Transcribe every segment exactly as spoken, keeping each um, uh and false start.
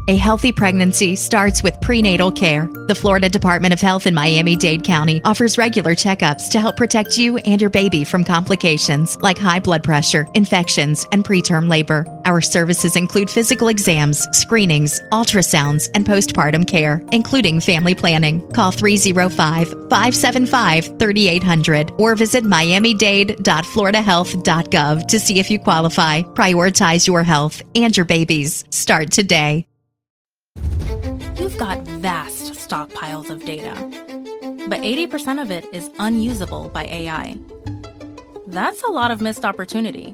A healthy pregnancy starts with prenatal care. The Florida Department of Health in Miami-Dade County offers regular checkups to help protect you and your baby from complications like high blood pressure, infections, and preterm labor. Our services include physical exams, screenings, ultrasounds, and postpartum care, including family planning. Call three oh five, five seven five, three eight hundred or visit miami dade dot florida health dot gov to see if you qualify. Prioritize your health and your baby's. Start today. You've got vast stockpiles of data, but eighty percent of it is unusable by A I. That's a lot of missed opportunity.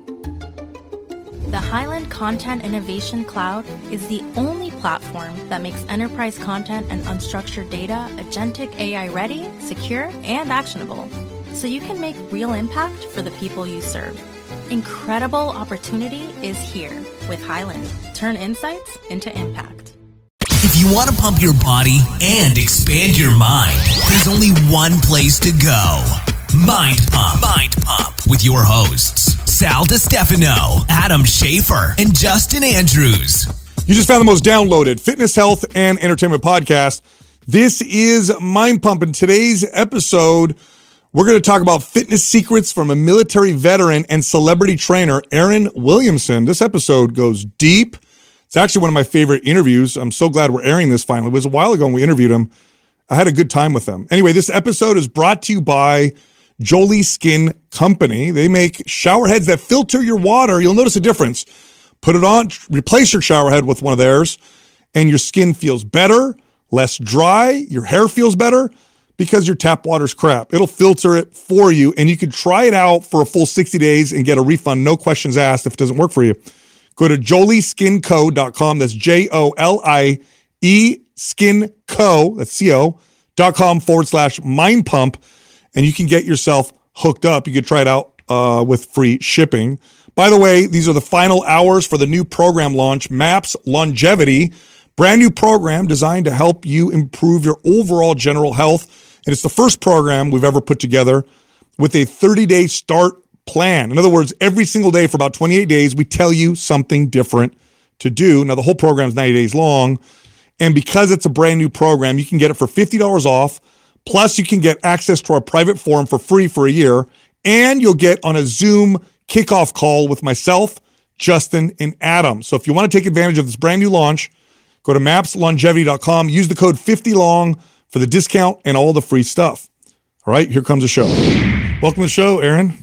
The Highland Content Innovation Cloud is the only platform that makes enterprise content and unstructured data agentic A I ready, secure, and actionable, so you can make real impact for the people you serve. Incredible opportunity is here with Highland. Turn insights into impact. If you want to pump your body and expand your mind, there's only one place to go. Mind Pump. Mind Pump with your hosts, Sal DiStefano, Adam Schafer, and Justin Andrews. You just found the most downloaded fitness, health, and entertainment podcast. This is Mind Pump. In today's episode, we're going to talk about fitness secrets from a military veteran and celebrity trainer, Aaron Williamson. This episode goes deep. It's actually one of my favorite interviews. I'm so glad we're airing this finally. It was a while ago when we interviewed him. I had a good time with them. Anyway, this episode is brought to you by Jolie Skin Company. They make shower heads that filter your water. You'll notice a difference. Put it on, replace your shower head with one of theirs, and your skin feels better, less dry. Your hair feels better because your tap water's crap. It'll filter it for you, and you can try it out for a full sixty days and get a refund, no questions asked, if it doesn't work for you. Go to jolie skin co dot com. That's J O L I E Skin Co. That's C O dot com forward slash Mind Pump. And you can get yourself hooked up. You can try it out uh, with free shipping. By the way, these are the final hours for the new program launch, MAPS Longevity. Brand new program designed to help you improve your overall general health. And it's the first program we've ever put together with a thirty-day start plan. In other words, every single day for about twenty-eight days, we tell you something different to do. Now, the whole program is ninety days long. And because it's a brand new program, you can get it for fifty dollars off. Plus, you can get access to our private forum for free for a year. And you'll get on a Zoom kickoff call with myself, Justin, and Adam. So if you want to take advantage of this brand new launch, go to maps longevity dot com. Use the code fifty long for the discount and all the free stuff. All right, here comes the show. Welcome to the show, Aaron.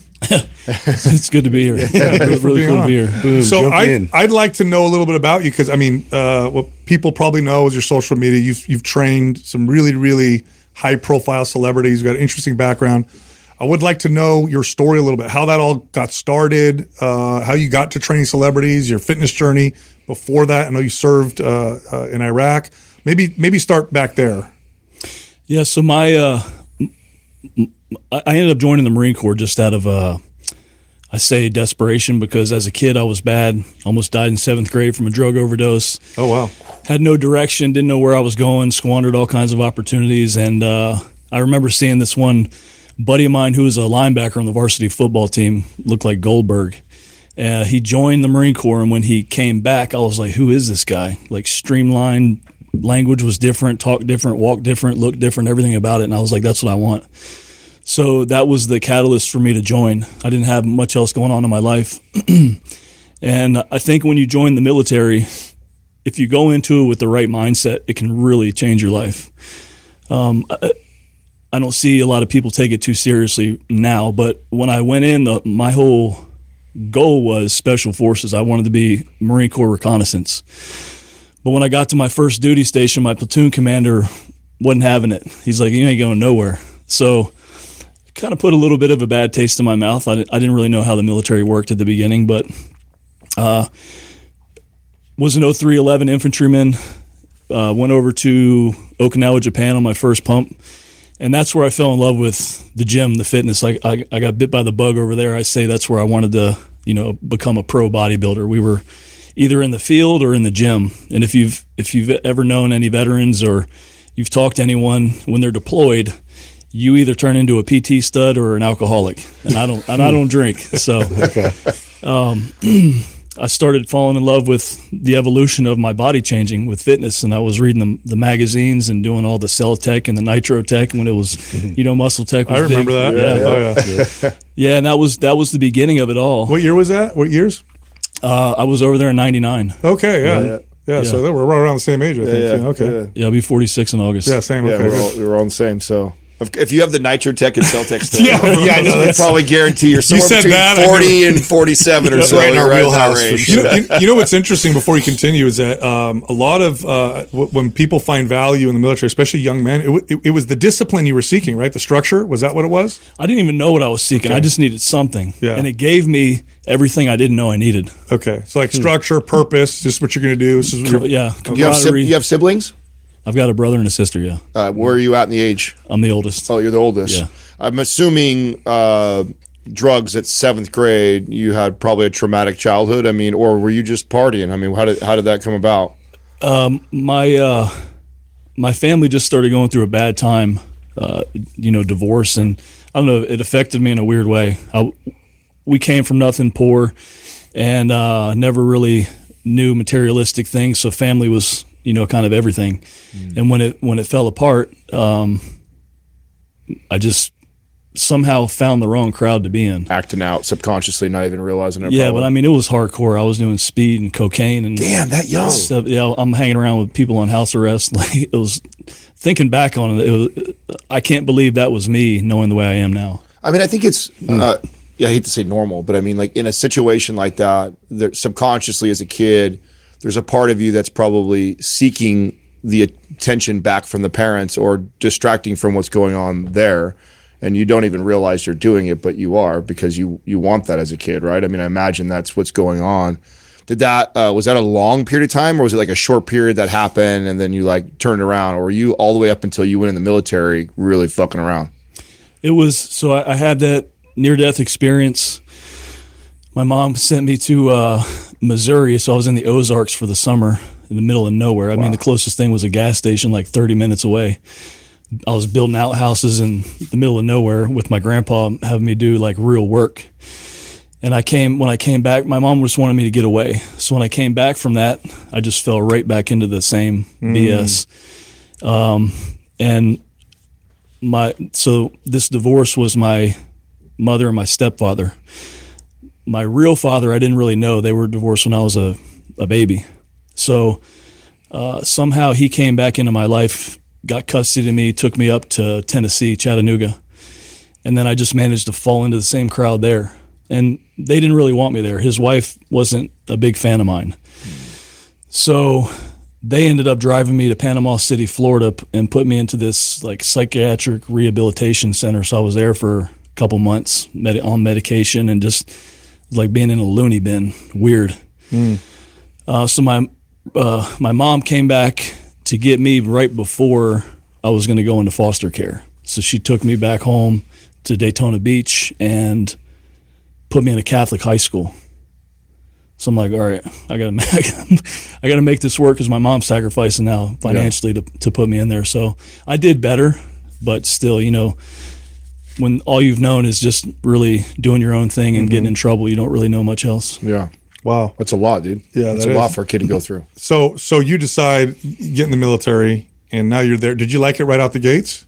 It's good to be here. Yeah, it's really cool to be here. Boom, so I, I'd like to know a little bit about you because, I mean, uh, what people probably know is your social media. You've, you've trained some really, really high-profile celebrities. You've got an interesting background. I would like to know your story a little bit, how that all got started, uh, how you got to training celebrities, your fitness journey before that. I know you served uh, uh, in Iraq. Maybe maybe start back there. Yeah, so my uh, I ended up joining the Marine Corps just out of, uh, I say, desperation, because as a kid I was bad, almost died in seventh grade from a drug overdose. Oh, wow. Had no direction, didn't know where I was going, squandered all kinds of opportunities. And uh, I remember seeing this one buddy of mine who was a linebacker on the varsity football team, looked like Goldberg. Uh, he joined the Marine Corps, and when he came back, I was like, who is this guy? Like, streamlined, language was different, talked different, walked different, looked different, everything about it. And I was like, that's what I want. So that was the catalyst for me to join. I didn't have much else going on in my life. And I think when you join the military, if you go into it with the right mindset, it can really change your life. Um, I, I don't see a lot of people take it too seriously now, but when I went in, the, my whole goal was special forces. I wanted to be Marine Corps reconnaissance. But when I got to my first duty station, my platoon commander wasn't having it. He's like, you ain't going nowhere. So kind of put a little bit of a bad taste in my mouth. I, I didn't really know how the military worked at the beginning, but uh, was an oh three eleven infantryman, uh, went over to Okinawa, Japan on my first pump, and that's where I fell in love with the gym, the fitness. I, I, I got bit by the bug over there. I say that's where I wanted to, you know, become a pro bodybuilder. We were either in the field or in the gym, and if you've if you've ever known any veterans or you've talked to anyone when they're deployed, you either turn into a P T stud or an alcoholic, and I don't, and I don't drink. So, okay. um, I started falling in love with the evolution of my body changing with fitness, and I was reading the, the magazines and doing all the Cell Tech and the Nitro Tech when it was, you know, Muscle Tech was I remember big. that. Yeah. Oh, yeah. Yeah, and that was that was the beginning of it all. What year was that? What years? Uh, I was over there in ninety-nine. Okay, yeah. Yeah, Yeah, yeah. so they were right around the same age, I think. yeah, Yeah, okay. yeah. Yeah, I'll be forty-six in August. Yeah, same. Yeah, Okay. we're all, we're all the same. So if, if you have the Nitro Tech and Cell Tech stuff, Yeah, yeah, I know, I that's- probably guarantee you're somewhere said between that, I forty and forty-seven or so. Right in our You're that wheelhouse, for range. sure. You know, you, you know what's interesting before you continue is that um, a lot of uh, w- when people find value in the military, especially young men, it, w- it, it was the discipline you were seeking, right? The structure, was that what it was? I didn't even know what I was seeking. I just needed something. Yeah. And it gave me everything I didn't know I needed. Okay, so like structure, purpose, this is what you're going to do. This is what you're- Yeah. You have, sib- camaraderie. you have siblings? I've got a brother and a sister, yeah. Uh, where are you at in the age? I'm the oldest. Oh, you're the oldest. Yeah. I'm assuming uh, drugs at seventh grade. You had probably a traumatic childhood. I mean, or were you just partying? I mean, how did how did that come about? My uh my family just started going through a bad time, uh, you know, divorce, and I don't know, it affected me in a weird way. I, we came from nothing, poor, and uh, never really knew materialistic things, so family was, you know, kind of everything. And when it when it fell apart, um, I just somehow found the wrong crowd to be in. Acting out subconsciously, not even realizing it. Yeah, probably. but I mean, it was hardcore. I was doing speed and cocaine and Damn, that young. stuff. Yeah, I'm hanging around with people on house arrest. Like it was, thinking back on it, it was, I can't believe that was me, knowing the way I am now. I mean, I think it's, uh, yeah, I hate to say normal, but I mean, like in a situation like that, there, subconsciously as a kid, there's a part of you that's probably seeking the attention back from the parents or distracting from what's going on there. And you don't even realize you're doing it, but you are because you, you want that as a kid, right? I mean, I imagine that's what's going on. Did that, uh, was that a long period of time or was it like a short period that happened and then you like turned around, or were you all the way up until you went in the military really fucking around? It was, so I, I had that near-death experience. My mom sent me to uh, Missouri, so I was in the Ozarks for the summer in the middle of nowhere. I mean, the closest thing was a gas station like thirty minutes away. I was building outhouses in the middle of nowhere with my grandpa having me do like real work. And I came, when I came back, my mom just wanted me to get away. So when I came back from that, I just fell right back into the same B S. Um, and my, so this divorce was my mother and my stepfather. My real father, I didn't really know. They were divorced when I was a, a baby. So uh, somehow he came back into my life, got custody of me, took me up to Tennessee, Chattanooga. And then I just managed to fall into the same crowd there. And they didn't really want me there. His wife wasn't a big fan of mine. So they ended up driving me to Panama City, Florida, p- and put me into this like psychiatric rehabilitation center. So I was there for a couple months med- on medication and just like being in a loony bin. Weird. Uh, so my uh, my mom came back to get me right before I was going to go into foster care. So she took me back home to Daytona Beach and put me in a Catholic high school. So I'm like, all right, I gotta, I gotta make this work because my mom's sacrificing now financially to to put me in there. So I did better, but still, you know, when all you've known is just really doing your own thing and getting in trouble, you don't really know much else. Yeah. Wow. That's a lot, dude. Yeah, That's that a lot is. for a kid to go through. So, so you decide get in the military, and now you're there. Did you like it right out the gates?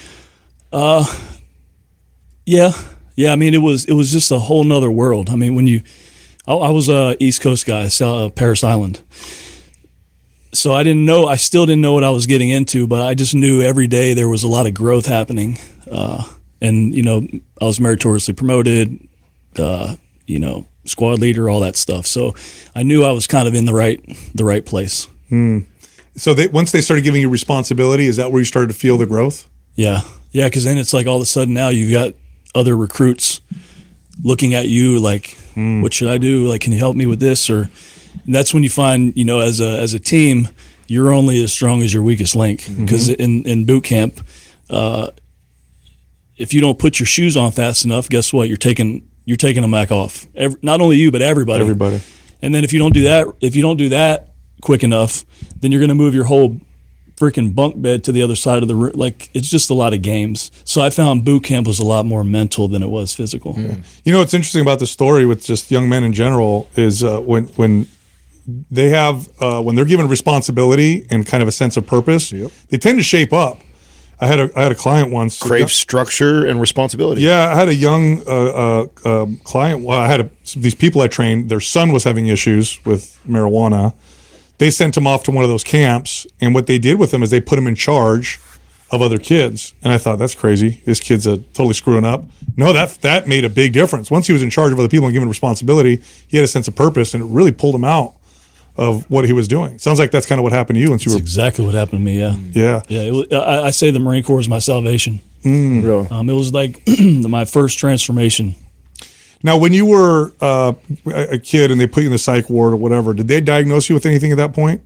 Yeah, yeah. I mean, it was it was just a whole nother world. I mean, when you, I, I was a East Coast guy, so, uh, Paris Island. So I didn't know. I still didn't know what I was getting into, but I just knew every day there was a lot of growth happening. Uh, and you know, I was meritoriously promoted. Uh, you know, squad leader, all that stuff. So I knew I was kind of in the right the right place. So they once they started giving you responsibility, is that where you started to feel the growth? Yeah, yeah. Because then it's like all of a sudden now you've got other recruits looking at you like, what should I do? Like, can you help me with this? Or and that's when you find, you know, as a as a team, you're only as strong as your weakest link. Because in in boot camp, uh, if you don't put your shoes on fast enough, guess what? You're taking you're taking them back off. Every, not only you, but everybody. Everybody. And then if you don't do that, if you don't do that quick enough, then you're going to move your whole freaking bunk bed to the other side of the room. Like, it's just a lot of games. So I found boot camp was a lot more mental than it was physical. You know, what's interesting about the story with just young men in general is uh, when when they have uh, when they're given responsibility and kind of a sense of purpose, they tend to shape up. I had a I had a client once. Crave structure and responsibility. Yeah, I had a young uh, uh, um, client. Well, I had a, these people I trained. Their son was having issues with marijuana. They sent him off to one of those camps, and what they did with him is they put him in charge of other kids. And I thought, that's crazy. This kid's a, totally screwing up. No, that that made a big difference. Once he was in charge of other people and given responsibility, he had a sense of purpose, and it really pulled him out of what he was doing. Sounds like that's kind of what happened to you once you That's were. exactly what happened to me. Yeah. Yeah. Yeah. It was, I, I say the Marine Corps is my salvation. Really? Um, it was like my first transformation. Now, when you were uh, a a kid and they put you in the psych ward or whatever, did they diagnose you with anything at that point?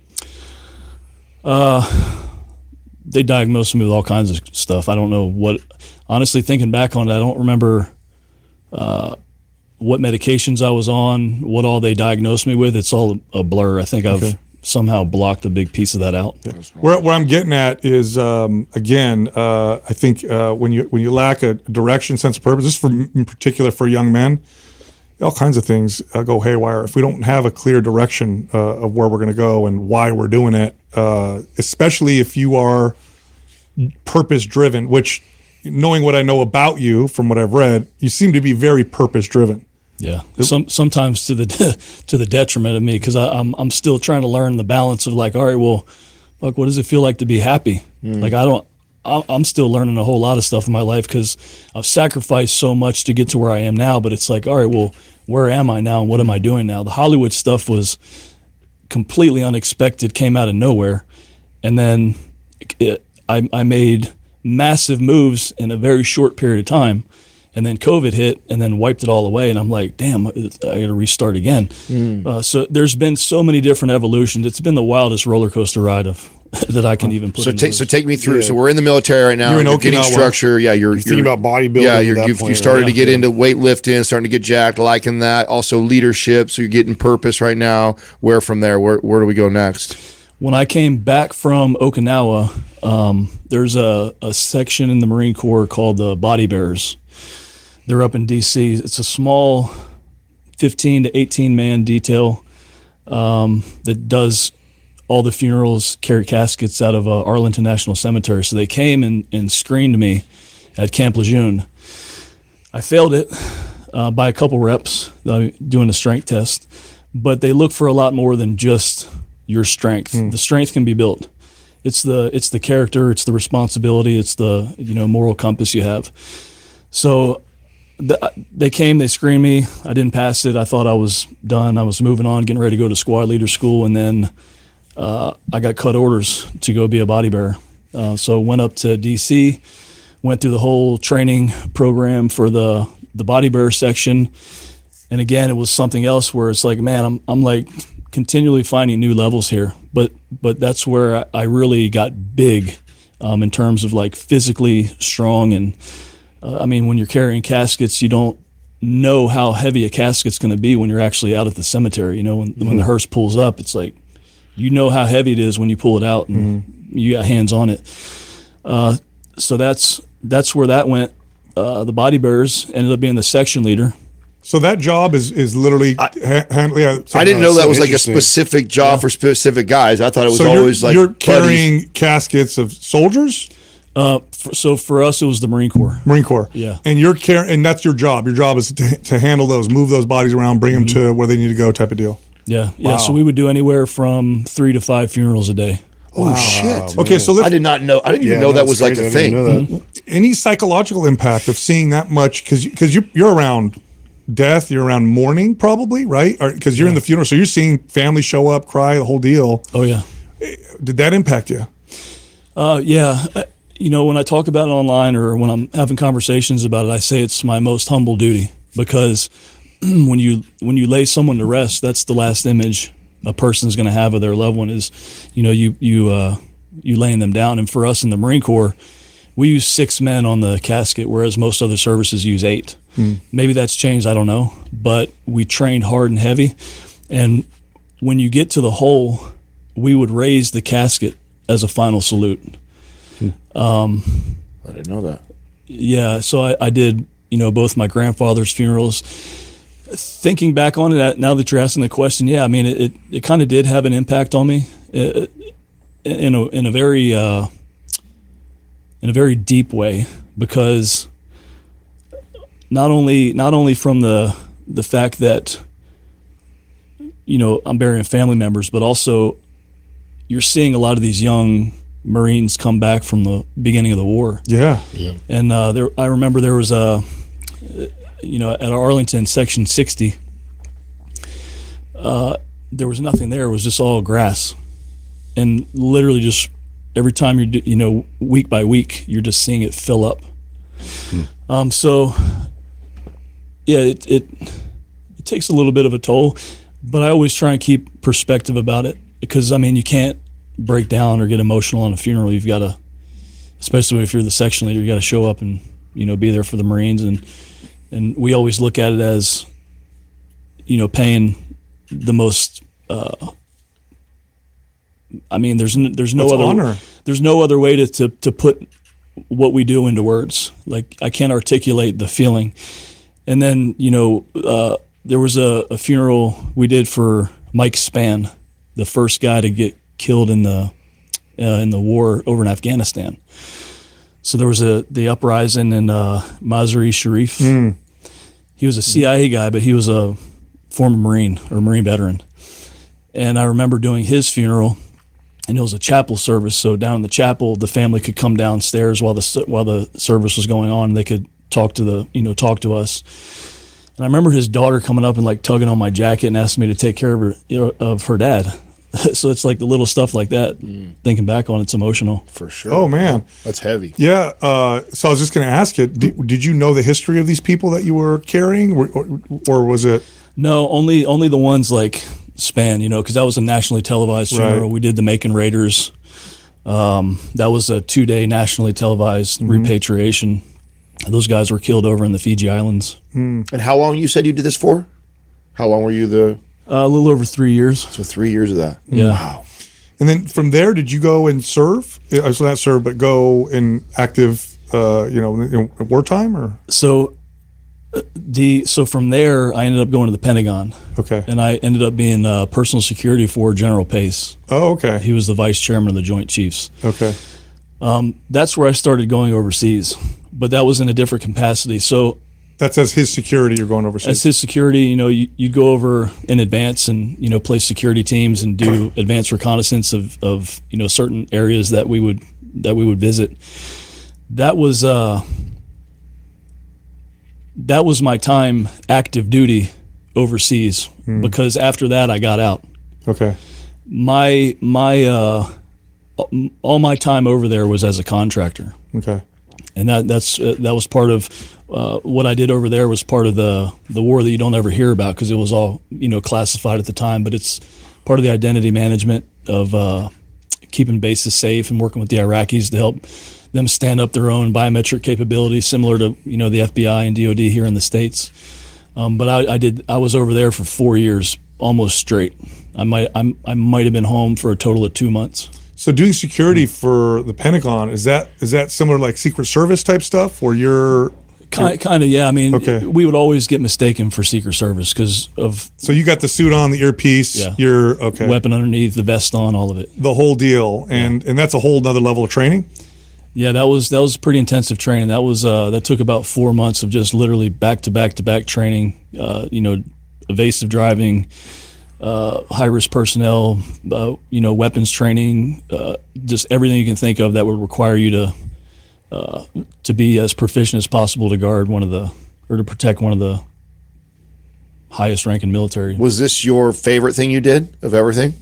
They diagnosed me with all kinds of stuff. I don't know what, honestly, thinking back on it, I don't remember uh, what medications I was on, what all they diagnosed me with. It's all a blur. I think I've somehow blocked a big piece of that out. Where, where I'm getting at is, um, again, uh, I think uh, when you when you lack a direction, sense of purpose, this is for, in particular for young men, all kinds of things uh, go haywire. If we don't have a clear direction uh, of where we're going to go and why we're doing it, uh, especially if you are purpose-driven, which, knowing what I know about you from what I've read, you seem to be very purpose-driven. Yeah, some sometimes to the to the detriment of me, because I'm I'm still trying to learn the balance of like, all right, well, fuck, what does it feel like to be happy? Like I don't, I- I'm still learning a whole lot of stuff in my life because I've sacrificed so much to get to where I am now. But it's like, all right, well, where am I now, and what am I doing now? The Hollywood stuff was completely unexpected, came out of nowhere, and then it, I I made massive moves in a very short period of time. And then COVID hit and then wiped it all away. And I'm like, damn, I got to restart again. Uh, so there's been so many different evolutions. It's been the wildest roller coaster ride of that I can even put So into take so words. take me through. So we're in the military right now. You're in You're getting Okinawa. structure. Yeah, you're, you're thinking about bodybuilding Yeah, at you're, that you've, point, you started right? to get Yeah. into weightlifting, starting to get jacked, liking that. Also leadership. So you're getting purpose right now. Where from there? Where where do we go next? When I came back from Okinawa, um, there's a, a section in the Marine Corps called the Body Bearers. They're up in D C. It's a small fifteen to eighteen man detail um, that does all the funerals, carry caskets out of uh, Arlington National Cemetery. So they came and, and screened me at Camp Lejeune. I failed it uh, by a couple reps uh, doing a strength test, but they look for a lot more than just your strength. The strength can be built. It's the it's the character, it's the responsibility, it's the you know moral compass you have. So the, they came, they screened me. I didn't pass it. I thought I was done. I was moving on, getting ready to go to squad leader school, and then uh, I got cut orders to go be a body bearer. Uh, so went up to D C, went through the whole training program for the the body bearer section, and again, it was something else where it's like, man, I'm I'm like continually finding new levels here. But but that's where I, I really got big um, in terms of like physically strong and. Uh, I mean, when you're carrying caskets, you don't know how heavy a casket's going to be when you're actually out at the cemetery. You know, when, when the hearse pulls up, it's like, you know how heavy it is when you pull it out and you got hands on it. Uh, so that's that's where that went. Uh, the body bearers ended up being the section leader. So that job is is literally ha- handling. Yeah, so- I didn't know so that was like a interesting. specific job for specific guys. I thought it was So always you're, like you're buddies. carrying caskets of soldiers, Uh, for, so for us, it was the Marine Corps. Marine Corps. Yeah. And you're carrying, and that's your job. Your job is to, to handle those, move those bodies around, bring them to where they need to go, type of deal. Yeah, yeah. So Wow. we would do anywhere from three to five funerals a day. Oh shit! Okay, so I let's, did not know. I didn't even know that that's was like crazy. a I didn't thing. know that. any psychological impact of seeing that much, because because you, you're around death, you're around mourning, probably, right? Because you're in the funeral, so you're seeing family show up, cry, the whole deal. Oh yeah. Did that impact you? Uh, yeah. Uh, You know, when I talk about it online or when I'm having conversations about it, I say it's my most humble duty because when you when you lay someone to rest, that's the last image a person's going to have of their loved one is, you know, you you uh, you laying them down. And for us in the Marine Corps, we use six men on the casket, whereas most other services use eight. Maybe that's changed, I don't know, but we trained hard and heavy. And when you get to the hole, we would raise the casket as a final salute. Um, I didn't know that. Yeah, so I, I did, you know, both my grandfather's funerals. Thinking back on it, now that you're asking the question, yeah, I mean, it it, it kind of did have an impact on me, uh, in a in a very uh, in a very deep way, because not only not only from the the fact that, you know, I'm burying family members, but also you're seeing a lot of these young Marines come back from the beginning of the war. Yeah. Yeah. And uh, there, I remember there was a, you know, at Arlington, Section sixty, uh, there was nothing there. It was just all grass. And literally just every time you're, do- you know, week by week, you're just seeing it fill up. Um, so, yeah, it, it it takes a little bit of a toll, but I always try and keep perspective about it, because, I mean, you can't break down or get emotional on a funeral. You've got to, especially if you're the section leader, you got to show up and, you know, be there for the Marines. And and we always look at it as, you know, paying the most. Uh, I mean, there's n- there's no That's other honor. there's no other way to, to to put what we do into words. Like, I can't articulate the feeling. And then, you know, uh, there was a, a funeral we did for Mike Spann, the first guy to get killed in the uh, in the war over in Afghanistan. So there was a the uprising in uh, Mazar-e Sharif. He was a C I A guy, but he was a former Marine or Marine veteran. And I remember doing his funeral, and it was a chapel service. So down in the chapel, the family could come downstairs while the while the service was going on. And they could talk to the you know talk to us. And I remember his daughter coming up and like tugging on my jacket and asking me to take care of her you know, of her dad. So it's like the little stuff like that. Mm. Thinking back on, it's emotional. For sure. Oh, man. That's heavy. Yeah. Uh, so I was just going to ask you, did, did you know the history of these people that you were carrying, or, or, or was it? No, only only the ones like Span, you know, because that was a nationally televised funeral. Right. We did the Macon Raiders. Um, that was a two-day nationally televised Mm-hmm. repatriation. Those guys were killed over in the Fiji Islands. And how long you said you did this for? How long were you the? Uh, a little over three years. So three years of that. Yeah. Wow. And then from there, did you go and serve? I so not serve, but go in active, uh, you know, in wartime, or? So uh, the so from there, I ended up going to the Pentagon, Okay. and I ended up being uh, personal security for General Pace. Oh, okay. He was the vice chairman of the Joint Chiefs. Okay. That's where I started going overseas, but that was in a different capacity. So That's as his security. You're going as overseas. his security, you know, you, you go over in advance and, you know, place security teams and do advanced reconnaissance of, of, you know, certain areas that we would, that we would visit. That was, uh, that was my time active duty overseas, because after that I got out. Okay. My, my, uh, all my time over there was as a contractor. Okay. And that that's uh, that was part of uh, what I did over there. Was part of the the war that you don't ever hear about, because it was all you know classified at the time. But it's part of the identity management of uh, keeping bases safe and working with the Iraqis to help them stand up their own biometric capabilities, similar to you know the F B I and D O D here in the States. Um, but I, I did I was over there for four years, almost straight. I might I'm, I might have been home for a total of two months. So doing security for the Pentagon, is that is that similar like Secret Service type stuff, where you're? Kind, kind of, yeah. I mean, Okay. we would always get mistaken for Secret Service because of So you got the suit on, the earpiece, Yeah. you're okay, weapon underneath, the vest on, all of it. the whole deal, and and that's a whole nother level of training. Yeah, that was that was pretty intensive training. That was uh, that took about four months of just literally back to back to back training. Uh, you know, evasive driving, uh, high risk personnel, uh, you know, weapons training, uh, just everything you can think of that would require you to uh, to be as proficient as possible to guard one of the or to protect one of the highest ranking military. Was this your favorite thing you did of everything?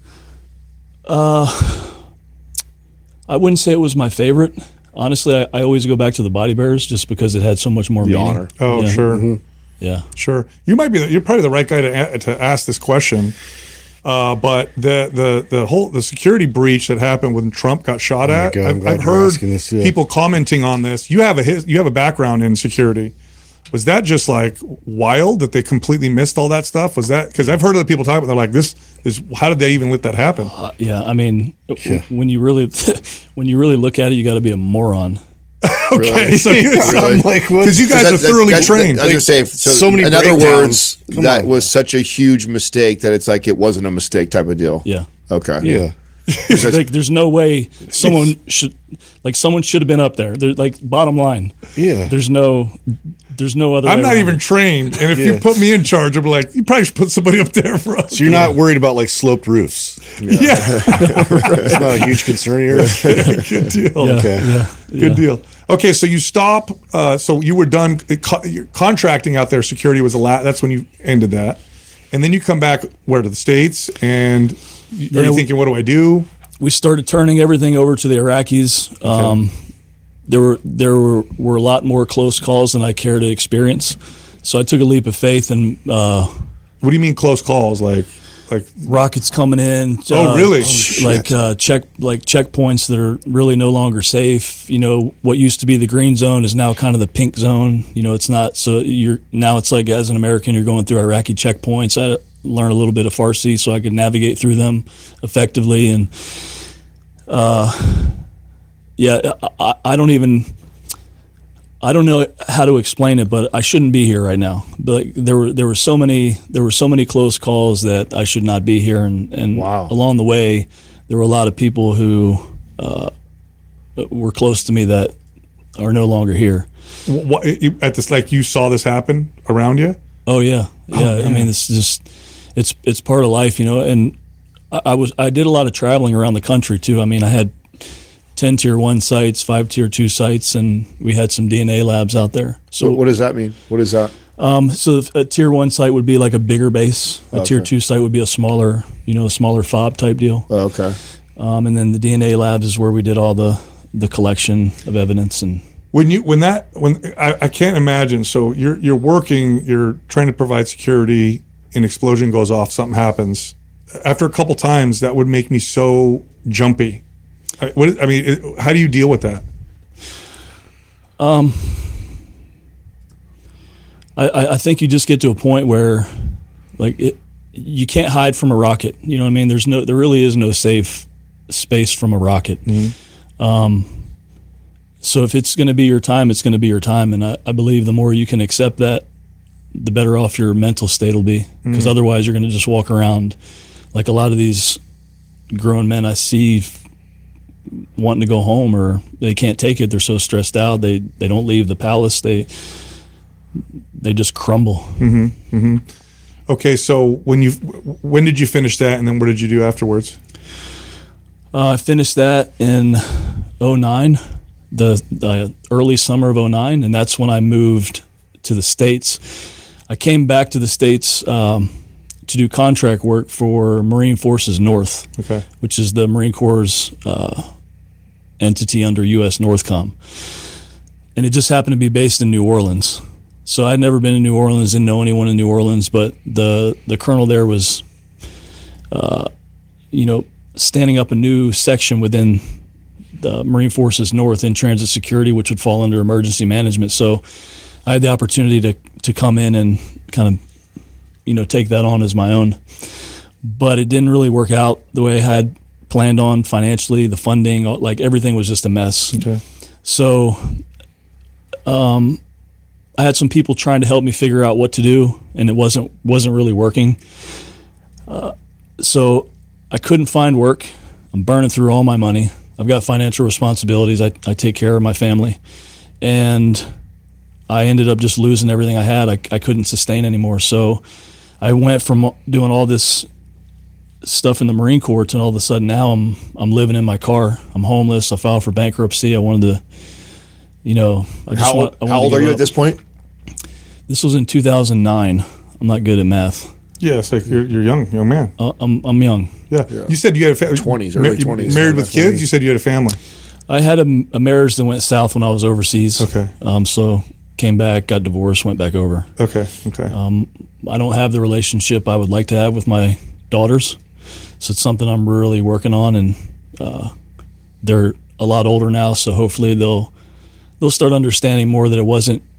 I wouldn't say it was my favorite. Honestly, I, I always go back to the body bearers just because it had so much more The meaning. honor. Oh, Yeah. sure, Yeah. sure. You might be the, you're probably the right guy to a- to ask this question. Uh, but the the the whole the security breach that happened when Trump got shot at, God, I'm I've, glad I've you're heard asking this, yeah. people commenting on this. You have a his, you have a background in security. Was that just like wild that they completely missed all that stuff? Was that because I've heard other people talk about, they're like, this is, how did they even let that happen? Uh, yeah, I mean, yeah. when you really when you really look at it, you got to be a moron. Okay, really? so I'm like, because you guys that, are thoroughly that, trained. That, I was gonna say, so, so many in other words, Come that on. was such a huge mistake that it's like it wasn't a mistake type of deal. Yeah. Okay. Yeah. Like, there's no way someone should, like, someone should have been up there. They're like, bottom line. Yeah. There's no, there's no other. I'm way not around even it. trained, and if Yeah. you put me in charge, I'm like, you probably should put somebody up there for us. So you're not worried about like sloped roofs. Yeah, It's not a huge concern here. good deal. Yeah, Okay. yeah, Good yeah. deal. Okay, so you stop. Uh, so you were done uh, co- your contracting out there. Security was a lot. That's when you ended that, and then you come back where to the States, and you- are Yeah, you we- thinking, what do I do? We started turning everything over to the Iraqis. Um, there were there were, were a lot more close calls than I care to experience. So I took a leap of faith, and uh, What do you mean close calls? Like, like rockets coming in. Oh, uh, really? Like uh, check like checkpoints that are really no longer safe. You know, what used to be the green zone is now kind of the pink zone. You know, it's not. So you're now it's like, as an American, you're going through Iraqi checkpoints. I learned a little bit of Farsi so I could navigate through them effectively. And uh, yeah, I, I don't even. I don't know how to explain it, but I shouldn't be here right now. But there were there were so many there were so many close calls that I should not be here, and and Wow. along the way, there were a lot of people who uh, were close to me that are no longer here. what at this? Like you saw this happen around you? Oh yeah, yeah. I mean, it's just it's it's part of life, you know. And I, I was I did a lot of traveling around the country too. I mean, I had ten tier one sites, five tier two sites, and we had some D N A labs out there. So So what does that mean? What is that? Um, so a tier one site would be like a bigger base. A tier two site would be a smaller, you know, a smaller fob type deal. Oh, okay. Um, and then the D N A labs is where we did all the the collection of evidence. And When you when that when I, I can't imagine. So you're you're working, you're trying to provide security, an explosion goes off, something happens. After a couple times, that would make me so jumpy. I, what I mean, it, how do you deal with that? um, I, I I think you just get to a point where, like, it, you can't hide from a rocket. You know what I mean? There's no, there really is no safe space from a rocket. Um, so if it's going to be your time, it's going to be your time. And I, I believe the more you can accept that, the better off your mental state will be. Because otherwise, you're going to just walk around like a lot of these grown men I see f- wanting to go home, or they can't take it. They're so stressed out. They they don't leave the palace. They they just crumble. Okay, so when you when did you finish that, and then what did you do afterwards? Uh, I finished that in oh nine, the, the early summer of oh nine, and that's when I moved to the States. I came back to the States um, to do contract work for Marine Forces North, Okay, which is the Marine Corps' uh, entity under U S Northcom. And it just happened to be based in New Orleans. So I'd never been in New Orleans, didn't know anyone in New Orleans, but the, the colonel there was, uh, you know, standing up a new section within the Marine Forces North in transit security, which would fall under emergency management. So I had the opportunity to, to come in and kind of, you know, take that on as my own. But it didn't really work out the way I had planned on financially. The funding, like everything was just a mess. okay, So um, I had some people trying to help me figure out what to do, and it wasn't wasn't really working. Uh, so I couldn't find work. I'm burning through all my money. I've got financial responsibilities. I, I take care of my family. And I ended up just losing everything I had. I, I couldn't sustain anymore. So I went from doing all this stuff in the Marine Corps to all of a sudden now I'm I'm living in my car. I'm homeless. I filed for bankruptcy. I wanted to, you know, I just How, want, I wanted how to old are give you up. at this point? This was in two thousand nine. I'm not good at math. yeah. It's like you're you're young, young man. Uh, I'm I'm young. Yeah. You said you had a family. twenties, early twenties, Married yeah, with definitely. kids. You said you had a family. I had a, a marriage that went south when I was overseas. Okay. Um. So came back, got divorced, went back over. Okay. Okay. Um. I don't have the relationship I would like to have with my daughters. So it's something I'm really working on, and uh, they're a lot older now. So hopefully they'll they'll start understanding more that it wasn't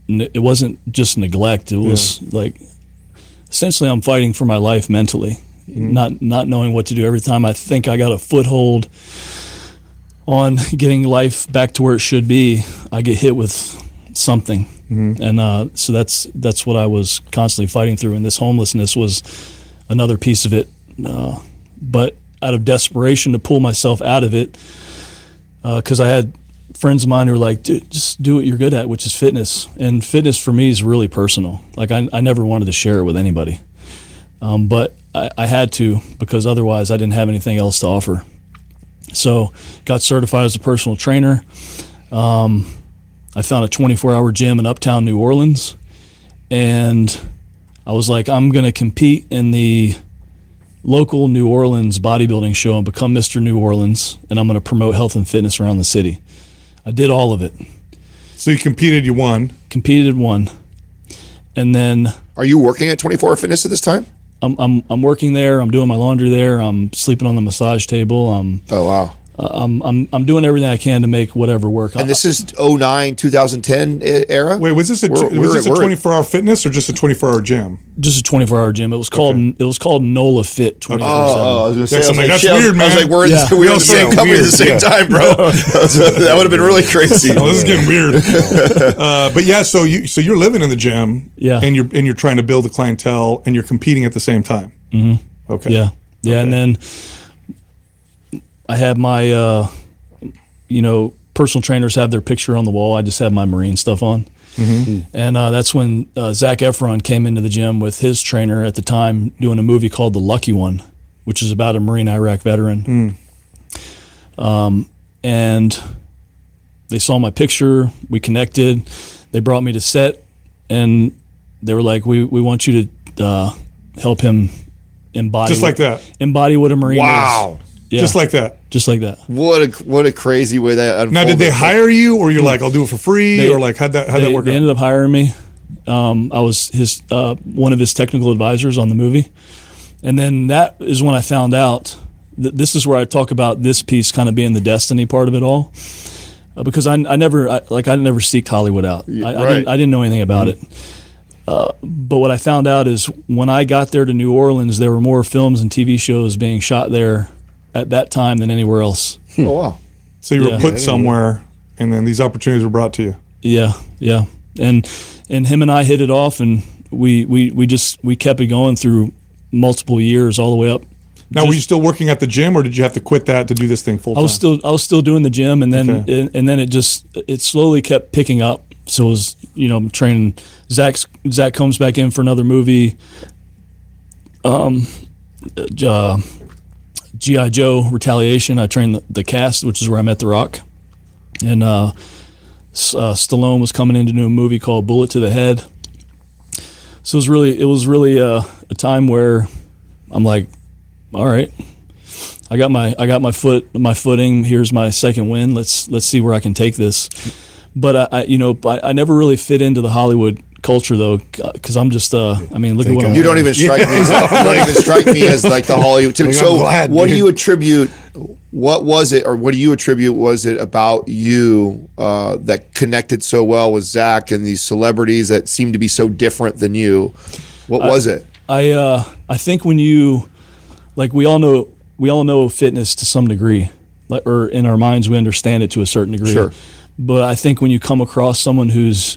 it wasn't just neglect. It was like essentially I'm fighting for my life mentally, mm-hmm. not not knowing what to do. Every time I think I got a foothold on getting life back to where it should be, I get hit with something. Mm-hmm. And uh, so that's that's what I was constantly fighting through. And this homelessness was another piece of it. Uh, but out of desperation to pull myself out of it, because uh, I had friends of mine who were like, dude, just do what you're good at, which is fitness. And fitness for me is really personal. Like I, I never wanted to share it with anybody. Um, but I, I had to, because otherwise I didn't have anything else to offer. So got certified as a personal trainer. Um, I found a twenty-four hour gym in Uptown New Orleans. And I was like, I'm going to compete in the local New Orleans bodybuilding show and become Mister New Orleans. And I'm going to promote health and fitness around the city. I did all of it. So you competed, you won. Competed, won. And then Are you working at twenty-four hour Fitness at this time? I'm I'm I'm working there. I'm doing my laundry there. I'm sleeping on the massage table. I'm Oh, wow. uh, I'm I'm I'm doing everything I can to make whatever work. And this is oh nine, twenty ten era? Wait, was this a We're- was we're- this a we're- twenty-four hour fitness or just a twenty-four hour gym? Just a twenty-four hour gym. It was called it was called NOLA Fit twenty-four Oh, oh, I was seven. gonna say, That's I was like, like, that's shit, I was- weird, I was man. like, we're in, Yeah. the, we were in the That's same so company at the weird. same Yeah. time, bro. That would have been really crazy. Oh, this is getting weird. uh, but yeah, so you so you're living in the gym, Yeah. and you're and you're trying to build a clientele, and you're competing at the same time. Mm-hmm. Okay. Yeah, yeah, and then I had my, uh, you know, personal trainers have their picture on the wall. I just had my Marine stuff on, mm-hmm. and uh, that's when uh, Zac Efron came into the gym with his trainer at the time, doing a movie called The Lucky One, which is about a Marine Iraq veteran. Mm. Um, and they saw my picture. We connected. They brought me to set, and they were like, "We we want you to uh, help him." Embody Just like that. Embody what a Marine Wow. is. Yeah, Just like that. just like that. What a what a crazy way that unfolded. Now, did they hire you, or you're like, I'll do it for free, They- or like how'd that how'd They, that work they out? ended up hiring me. Um, I was his uh, one of his technical advisors on the movie, and then that is when I found out that this is where I talk about this piece kind of being the destiny part of it all, uh, because I, I never I, like I never seeked Hollywood out. I, I, right. didn't, I didn't know anything about it. Uh, but what I found out is when I got there to New Orleans, there were more films and T V shows being shot there at that time than anywhere else. Oh, wow. So you were Yeah. put somewhere, and then these opportunities were brought to you. Yeah, yeah, and and him and I hit it off, and we we we just we kept it going through multiple years, all the way up. Now, were Just- you still working at the gym, or did you have to quit that to do this thing full I time? was still I was still doing the gym, and then Okay. and, and then it just it slowly kept picking up. So it was, you know, I'm training. Zach Zach comes back in for another movie. Um, uh, G I Joe Retaliation. I trained the, the cast, which is where I met The Rock, and uh, S- uh, Stallone was coming in to do a movie called Bullet to the Head. So it was really it was really uh, a time where I'm like, all right, I got my I got my foot my footing. Here's my second win. Let's let's see where I can take this. But I, I you know I, I never really fit into the Hollywood culture though, because I'm just uh I mean look at what I'm You don't even strike me. You don't even strike me as like the Hollywood. Like, I'm So, glad, what do dude. you attribute? What was it, or what do you attribute? Was it about you uh, that connected so well with Zach and these celebrities that seemed to be so different than you? What was it? I uh I think when you like we all know we all know fitness to some degree, like, or in our minds we understand it to a certain degree. Sure. But I think when you come across someone who's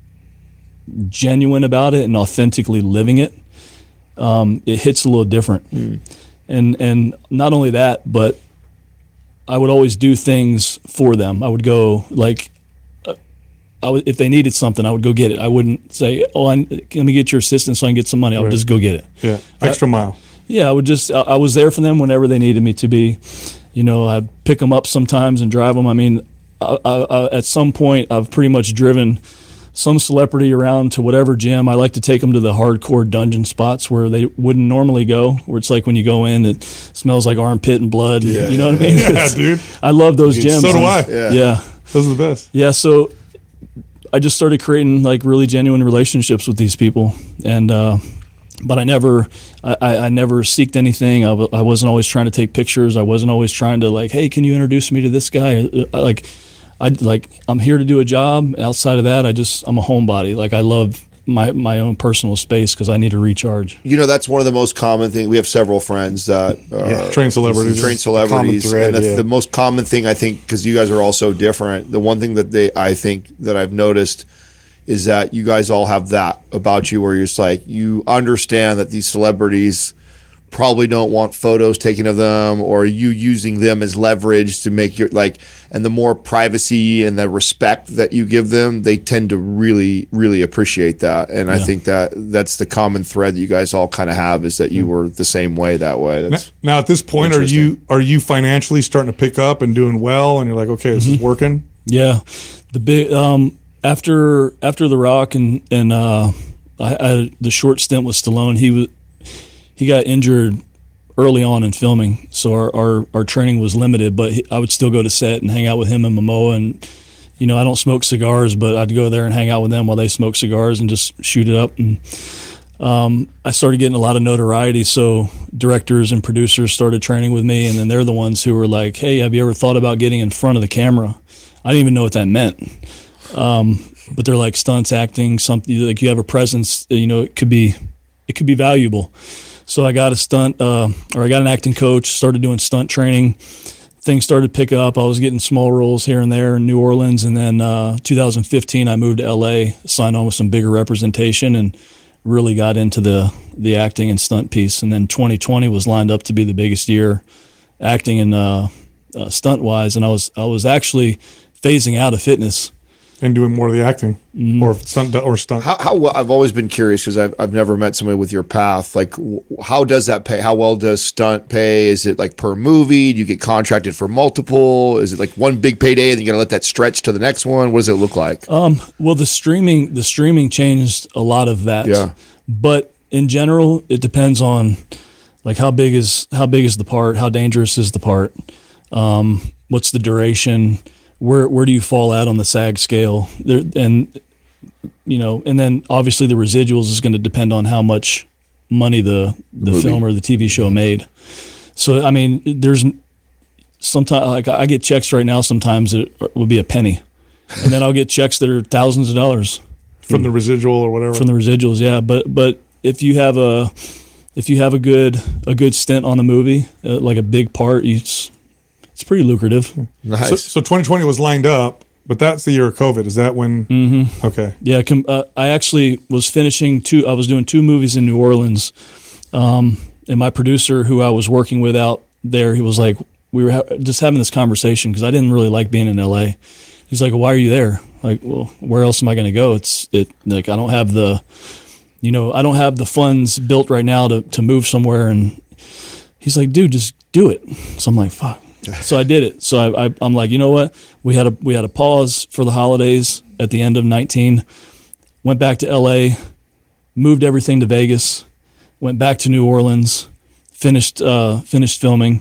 genuine about it and authentically living it, um, it hits a little different. Mm. And and not only that, but I would always do things for them. I would go like, uh, I would, if they needed something, I would go get it. I wouldn't say, "Oh, I, let me get your assistance so I can get some money." I would just go get it. Yeah, extra mile. Yeah, I would just, I, I was there for them whenever they needed me to be. You know, I'd pick them up sometimes and drive them. I mean, I, I, I, at some point, I've pretty much driven some celebrity around to whatever gym. I like to take them to the hardcore dungeon spots where they wouldn't normally go, where it's like when you go in, it smells like armpit and blood. Yeah. You know what I mean? Yeah, It's- dude. I love those gyms. So do I. Yeah. Yeah. Those are the best. Yeah, so I just started creating like really genuine relationships with these people, and uh, but I never, I, I I never seeked anything. I, w- I wasn't always trying to take pictures. I wasn't always trying to like, hey, can you introduce me to this guy? Uh, Like, I like I'm here to do a job. Outside of that, I just I'm a homebody. Like I love my my own personal space because I need to recharge. You know, that's one of the most common things. We have several friends that uh, Yeah, train celebrities. train celebrities, Common thread, and that's yeah. the most common thing I think because you guys are all so different. The one thing that they I think that I've noticed is that you guys all have that about you, where you're just like you understand that these celebrities probably don't want photos taken of them, or you using them as leverage to make your like. And the more privacy and the respect that you give them, they tend to really, really appreciate that. And I Yeah. think that that's the common thread that you guys all kind of have is that you were the same way that way. That's Now, at this point, are you are you financially starting to pick up and doing well? And you're like, okay, this is working. Yeah, the big um, after after The Rock and and uh, I, I the short stint with Stallone, he was he got injured early on in filming, so our our, our training was limited. But he, I would still go to set and hang out with him and Momoa, and you know I don't smoke cigars, but I'd go there and hang out with them while they smoke cigars and just shoot it up. And um, I started getting a lot of notoriety, so directors and producers started training with me, and then they're the ones who were like, "Hey, have you ever thought about getting in front of the camera?" I didn't even know what that meant. Um, but they're like stunts, acting, something like you have a presence, you know, it could be, it could be valuable. So I got a stunt, uh, or I got an acting coach, started doing stunt training. Things started to pick up. I was getting small roles here and there in New Orleans. And then uh, two thousand fifteen, I moved to L A, signed on with some bigger representation and really got into the, the acting and stunt piece. And then twenty twenty was lined up to be the biggest year acting and uh, uh, stunt wise. And I was, I was actually phasing out of fitness. And doing more of the acting or stunt or stunt. how, how well I've always been curious because I've, I've never met somebody with your path. Like, w- how does that pay? How well does stunt pay? Is it like per movie? Do you get contracted for multiple? Is it like one big payday and you got to let that stretch to the next one? What does it look like? Um, well, the streaming, the streaming changed a lot of that. Yeah. But in general, it depends on like how big is, how big is the part? How dangerous is the part? Um, what's the duration? Where, where do you fall out on the SAG scale there? And, you know, and then obviously the residuals is going to depend on how much money the, the Movie. film or the T V show made. So, I mean, there's sometimes like I get checks right now, sometimes it would be a penny. And then I'll get checks that are thousands of dollars From the residual or whatever. from the residuals. Yeah. But, but if you have a, if you have a good, a good stint on the movie, uh, like a big part, it's, it's pretty lucrative. Nice. so, so twenty twenty was lined up, but that's the year of COVID. Is that when? Mm-hmm. Okay. Yeah. Com- uh, I actually was finishing two, I was doing two movies in New Orleans. Um, and my producer who I was working with out there, he was like, we were ha- just having this conversation because I didn't really like being in L A. He's like, why are you there? Like, well, where else am I going to go? It's it like, I don't have the, you know, I don't have the funds built right now to, to move somewhere. And he's like, dude, just do it. So I'm like, fuck. So I did it. So I, I, I'm like, you know what? We had a we had a pause for the holidays at the end of nineteen. Went back to L A, moved everything to Vegas, went back to New Orleans, finished uh, finished filming,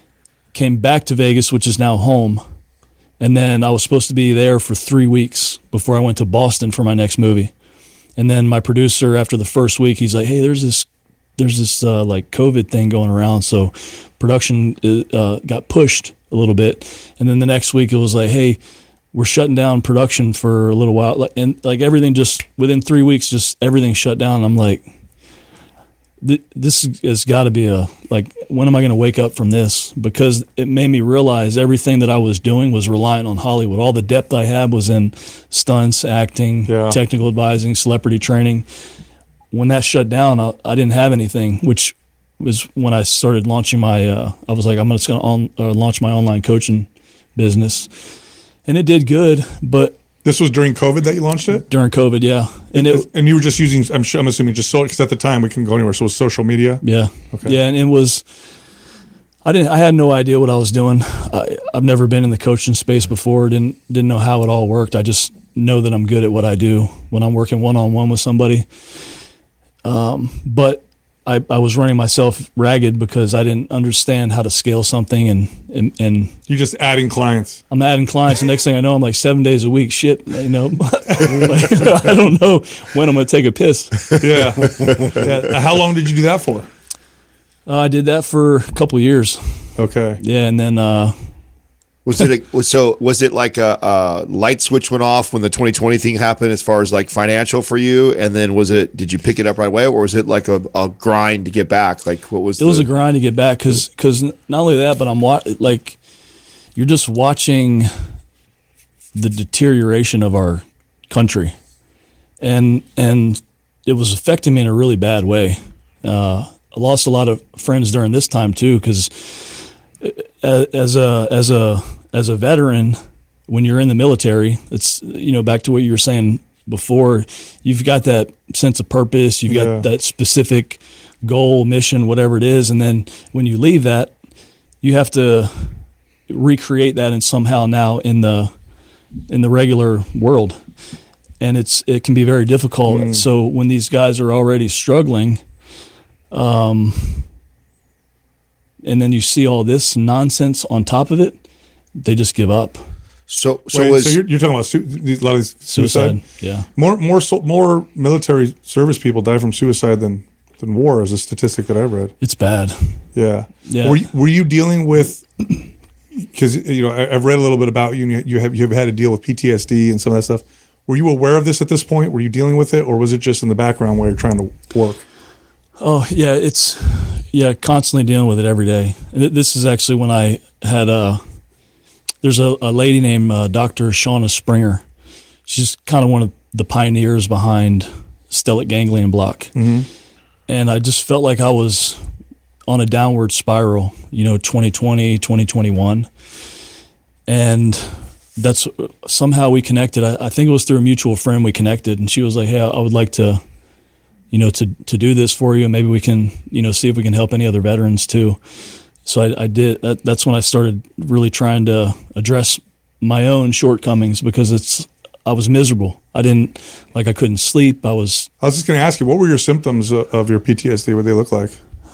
came back to Vegas, which is now home, and then I was supposed to be there for three weeks before I went to Boston for my next movie. And then my producer, after the first week, he's like, hey, there's this there's this uh, like COVID thing going around, so production uh, got pushed a little bit. And then the next week it was like, hey, we're shutting down production for a little while. Like- And like everything just within three weeks, just everything shut down. I'm like, th- this has got to be a, like, when am I going to wake up from this? Because it made me realize everything that I was doing was reliant on Hollywood. All the depth I had was in stunts, acting, Yeah. technical advising, celebrity training. When that shut down, I, I didn't have anything, which was when I started launching my, uh, I was like, I'm just going to on, uh, launch my online coaching business. And it did good, but This was during COVID that you launched it? during COVID, yeah. And it, And you were just using, I'm sure, I'm assuming just so, because at the time we couldn't go anywhere. So it was social media. yeah. Okay. Yeah. And it was, I didn't, I had no idea what I was doing. I, I've never been in the coaching space before. Didn't, didn't know how it all worked. I just know that I'm good at what I do when I'm working one-on-one with somebody. Um, but I, I was running myself ragged because I didn't understand how to scale something, and, and, and You're just adding clients. I'm adding clients. The next thing I know, I'm like seven days a week. Shit, you know, like, I don't know when I'm going to take a piss. Yeah. yeah. How long did you do that for? Uh, I did that for a couple of years. Okay. Yeah. And then, uh, Was it a, was so? Was it like a, a light switch went off when the twenty twenty thing happened, as far as like financial for you? And then was it? Did you pick it up right away, or was it like a, a grind to get back? Like what was? It the, was a grind to get back because because not only that, but I'm wa- like you're just watching the deterioration of our country, and and it was affecting me in a really bad way. Uh, I lost a lot of friends during this time too, because as a as a as a veteran, when you're in the military, it's, you know, back to what you were saying before, you've got that sense of purpose, you've got Yeah. that specific goal, mission, whatever it is, and then when you leave that, you have to recreate that and somehow now in the in the regular world, and it's it can be very difficult. Mm. So when these guys are already struggling, um, and then you see all this nonsense on top of it, they just give up. So so Wait, was so you're, you're talking about su- these- a lot of these suicide? Suicide, yeah. More more so, more military service people die from suicide than than war, is a statistic that I've read. It's bad. Yeah. Yeah. Were you, were you dealing with? Because you know I, I've read a little bit about you. And you you have you have had to deal with P T S D and some of that stuff. Were you aware of this at this point? Were you dealing with it, or was it just in the background while you're trying to work? Oh yeah, it's yeah, constantly dealing with it every day. And it- this is actually when I had a. There's a, a lady named uh, Doctor Shauna Springer. She's kind of one of the pioneers behind stellate ganglion block, Mm-hmm. and I just felt like I was on a downward spiral. You know, twenty twenty, twenty twenty-one, and that's somehow we connected. I, I think it was through a mutual friend we connected, and she was like, "Hey, I would like to." you know, to, to do this for you. And maybe we can, you know, see if we can help any other veterans too. So I, I did, that, that's when I started really trying to address my own shortcomings, because it's, I was miserable. I didn't, like I couldn't sleep. I was, I was just going to ask you, what were your symptoms of, of your P T S D? What did they look like?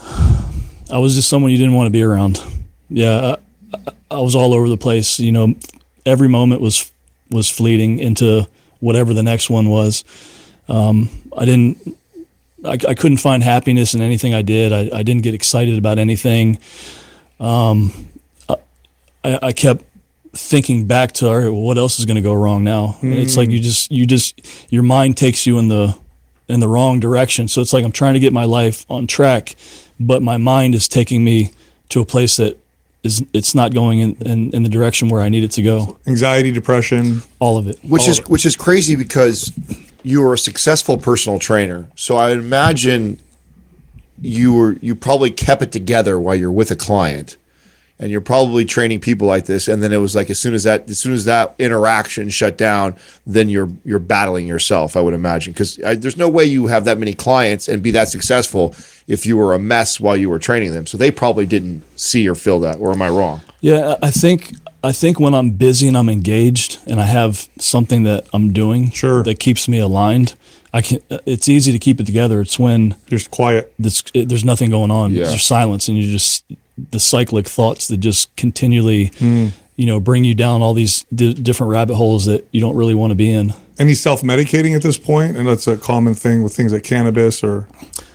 I was just someone you didn't want to be around. Yeah. I, I was all over the place. You know, every moment was, was fleeting into whatever the next one was. Um, I didn't, I, I couldn't find happiness in anything I did. I, I didn't get excited about anything. Um, I, I kept thinking back to, all right, well, what else is going to go wrong now? And it's like you just, you just, your mind takes you in the, in the wrong direction. So it's like I'm trying to get my life on track, but my mind is taking me to a place that is, it's not going in, in, in the direction where I need it to go. Anxiety, depression. All of it. which All is of it. which is crazy, because you were a successful personal trainer. So I imagine you were you probably kept it together while you're with a client, and you're probably training people like this. And then it was like as soon as that as soon as that interaction shut down, then you're you're battling yourself, I would imagine, because there's no way you have that many clients and be that successful if you were a mess while you were training them. So they probably didn't see or feel that, or am I wrong? Yeah, I think I think when I'm busy and I'm engaged and I have something that I'm doing Sure. that keeps me aligned, I can. It's easy to keep it together. It's when Just quiet. this, it, there's nothing going on. Yeah. There's silence, and you just the cyclic thoughts that just continually, Hmm. you know, bring you down all these di- different rabbit holes that you don't really want to be in. Any self-medicating at this point? And that's a common thing with things like cannabis or.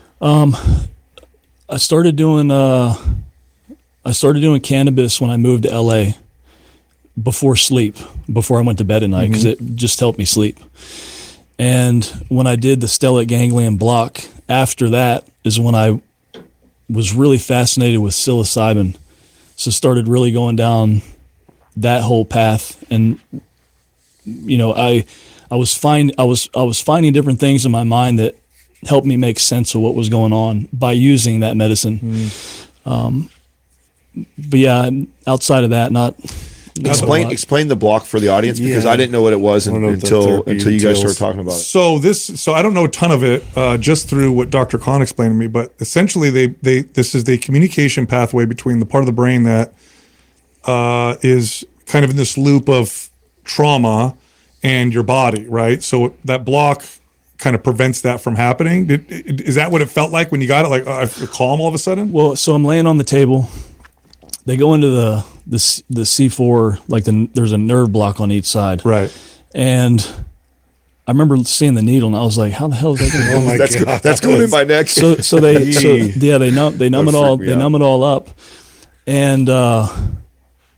I started doing uh, I started doing cannabis when I moved to L A before sleep, before I went to bed at night, because it just helped me sleep. And when I did the stellate ganglion block, after that is when I was really fascinated with psilocybin. So started really going down that whole path. And, you know, I, I was find, I was, I was finding different things in my mind that helped me make sense of what was going on by using that medicine. Um, but yeah, outside of that, not, not a Explain lot. explain the block for the audience, because Yeah. I didn't know what it was I don't know what that until therapy until you guys entails. started talking about it. So this, so I don't know a ton of it, uh, just through what Doctor Khan explained to me. But essentially, they they this is the communication pathway between the part of the brain that uh, is kind of in this loop of trauma and your body, right? So that block kind of prevents that from happening. Did, is that what it felt like when you got it? Like uh, I feel calm all of a sudden? Well, so I'm laying on the table. They go into the the C- the C four, like the there's a nerve block on each side, Right. and I remember seeing the needle, and I was like, "How the hell is that going to Oh go?" my That's God. that's going in my neck. So so they so yeah they numb they numb That it all freaked me they out. numb it all up, and uh,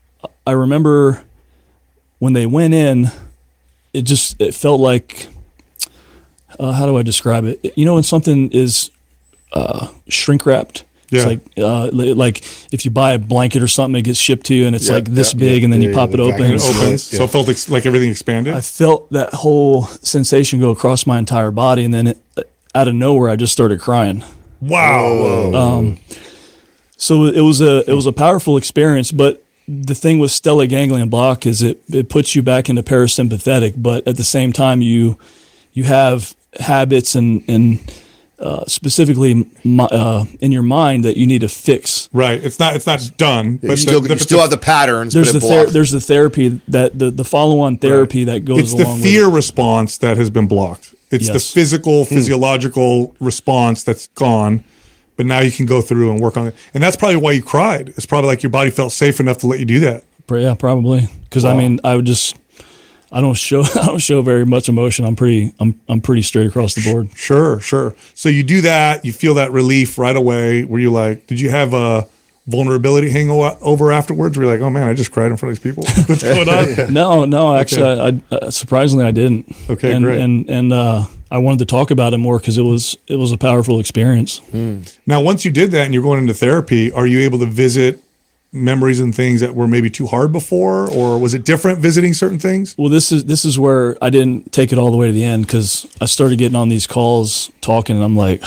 I remember when they went in, it just it felt like uh, how do I describe it? You know, when something is uh, shrink wrapped. Yeah. It's like uh, li- like if you buy a blanket or something, it gets shipped to you, and it's Yeah, like this yeah, big, and then yeah, you pop yeah, it the open. vacuum and it's- Opens. Yeah. So it felt ex- like everything expanded. I felt that whole sensation go across my entire body, and then it, out of nowhere, I just started crying. Wow. Um, so it was a it was a powerful experience, but the thing with stellate ganglion block is it it puts you back into parasympathetic, but at the same time you you have habits and and uh, specifically mi- uh, in your mind that you need to fix. Right. It's not. It's not done. You But still, the, you still have the patterns, There's but the it ther- blocks. there's the therapy that the the follow on therapy that goes it's the along fear with it. response that has been blocked. It's the Yes. physical, physiological response that's gone. But now you can go through and work on it, and that's probably why you cried. It's probably like your body felt safe enough to let you do that. Pro- Yeah, probably because I Wow. mean I would just I don't show I don't show very much emotion. I'm pretty I'm I'm pretty straight across the board. Sure, sure. So you do that, you feel that relief right away. Were you like, did you have a vulnerability hangover afterwards? Were you like, oh man, I just cried in front of these people? What's going on? No, no, actually, I, I uh, surprisingly I didn't. Okay, and, great. And and uh, I wanted to talk about it more because it was it was a powerful experience. Now, once you did that and you're going into therapy, are you able to visit memories and things that were maybe too hard before, or was it different visiting certain things? Well, this is this is where I didn't take it all the way to the end because I started getting on these calls talking, and I'm like,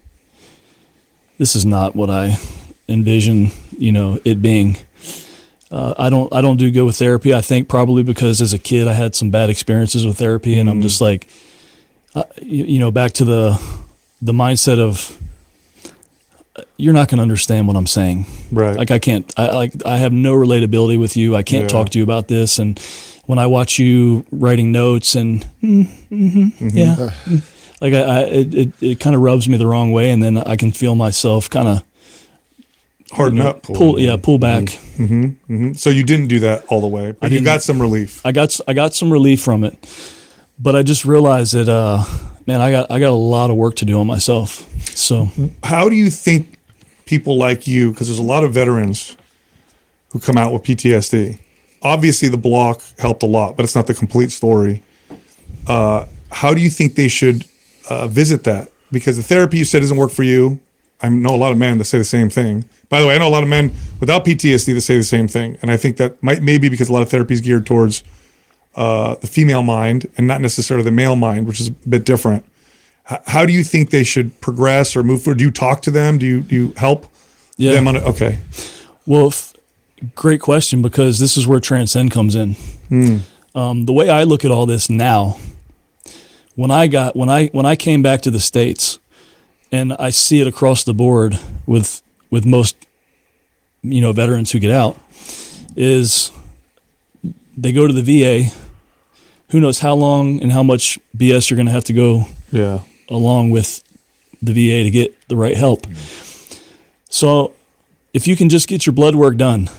this is not what I envision, you know, it being. Uh, I don't I don't do good with therapy. I think probably because as a kid I had some bad experiences with therapy, and I'm just like, uh, you, you know, back to the the mindset of uh, you're not going to understand what I'm saying. Right. Like I can't. I like I have no relatability with you. I can't Yeah. talk to you about this. And when I watch you writing notes and mm, mhm, yeah, mm, like I, I it it, it kind of rubs me the wrong way, and then I can feel myself kind of Harden up. pull yeah pull back. So you didn't do that all the way, but you didn't. got some relief. I got s- I got some relief from it, but I just realized that uh man I got I got a lot of work to do on myself. So How do you think people like you, because there's a lot of veterans who come out with P T S D. Obviously, the block helped a lot, but it's not the complete story. Uh, how do you think they should uh, visit that? Because the therapy you said doesn't work for you. I know a lot of men that say the same thing. By the way, I know a lot of men without P T S D that say the same thing, and I think that might maybe because a lot of therapy is geared towards uh, the female mind and not necessarily the male mind, which is a bit different. H- how do you think they should progress or move forward? Do you talk to them? Do you do you help yeah. them on it? Okay. Well, f- great question, because this is where Transcend comes in. Um, the way I look at all this now, when I got when I when I came back to the States, and I see it across the board with with most you know veterans who get out, is they go to the V A. Who knows how long and how much B S you're going to have to go Yeah. along with the V A to get the right help. So if you can just get your blood work done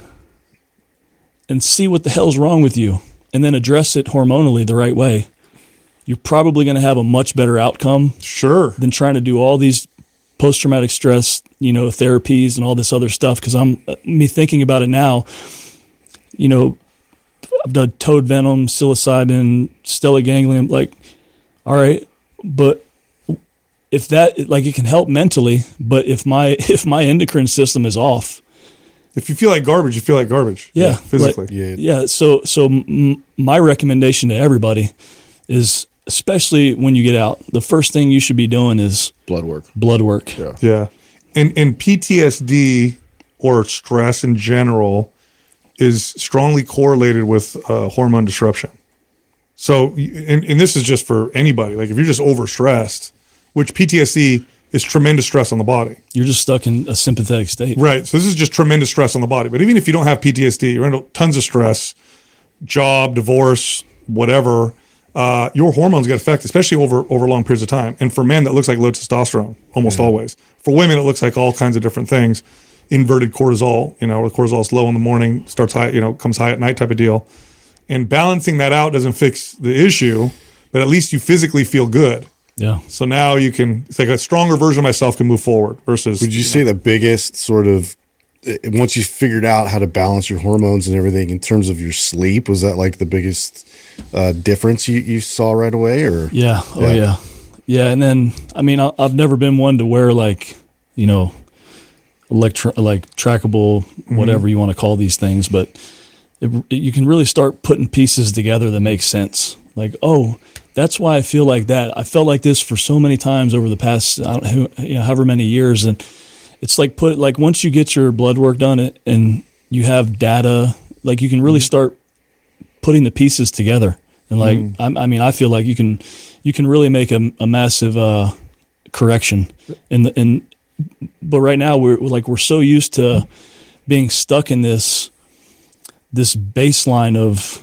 and see what the hell's wrong with you and then address it hormonally the right way, you're probably going to have a much better outcome Sure. than trying to do all these post-traumatic stress, you know, therapies and all this other stuff. Cause I'm me thinking about it now, you know, I've done toad venom, psilocybin, stellate ganglion, like, all right, but if that, like, it can help mentally, but if my, if my endocrine system is off, If you feel like garbage, you feel like garbage. yeah, Physically. like- Yeah. yeah. So, so m- my recommendation to everybody is, especially when you get out, the first thing you should be doing is Blood work. blood work. Yeah. Yeah. And and P T S D or stress in general is strongly correlated with uh, hormone disruption. So, y- and, and this is just for anybody. Like if you're just overstressed, which P T S D is tremendous stress on the body. You're just stuck in a sympathetic state. Right. So this is just tremendous stress on the body. But even if you don't have P T S D, you're under tons of stress, job, divorce, whatever, uh, your hormones get affected, especially over over long periods of time. And for men, that looks like low testosterone almost always. For women, it looks like all kinds of different things. Inverted cortisol, you know, where cortisol is low in the morning, starts high, you know, comes high at night type of deal. And balancing that out doesn't fix the issue, but at least you physically feel good. Yeah. So now you can, it's like a stronger version of myself can move forward versus. Would you say the biggest sort of uh, once you figured out how to balance your hormones and everything in terms of your sleep, was that like the biggest uh, difference you, you saw right away? Or Yeah. Oh Yeah. yeah. Yeah. And then, I mean, I, I've never been one to wear like, you know, electro, like trackable, whatever you want to call these things, but it, it- you can really start putting pieces together that make sense. Like, oh, that's why I feel like that. I felt like this for so many times over the past, I don't know, you know, however many years. And it's like put, like once you get your blood work done it and you have data, like you can really start putting the pieces together. And like, I, I mean, I feel like you can, you can really make a, a massive uh, correction in the, in, but right now we're like, we're so used to being stuck in this, this baseline of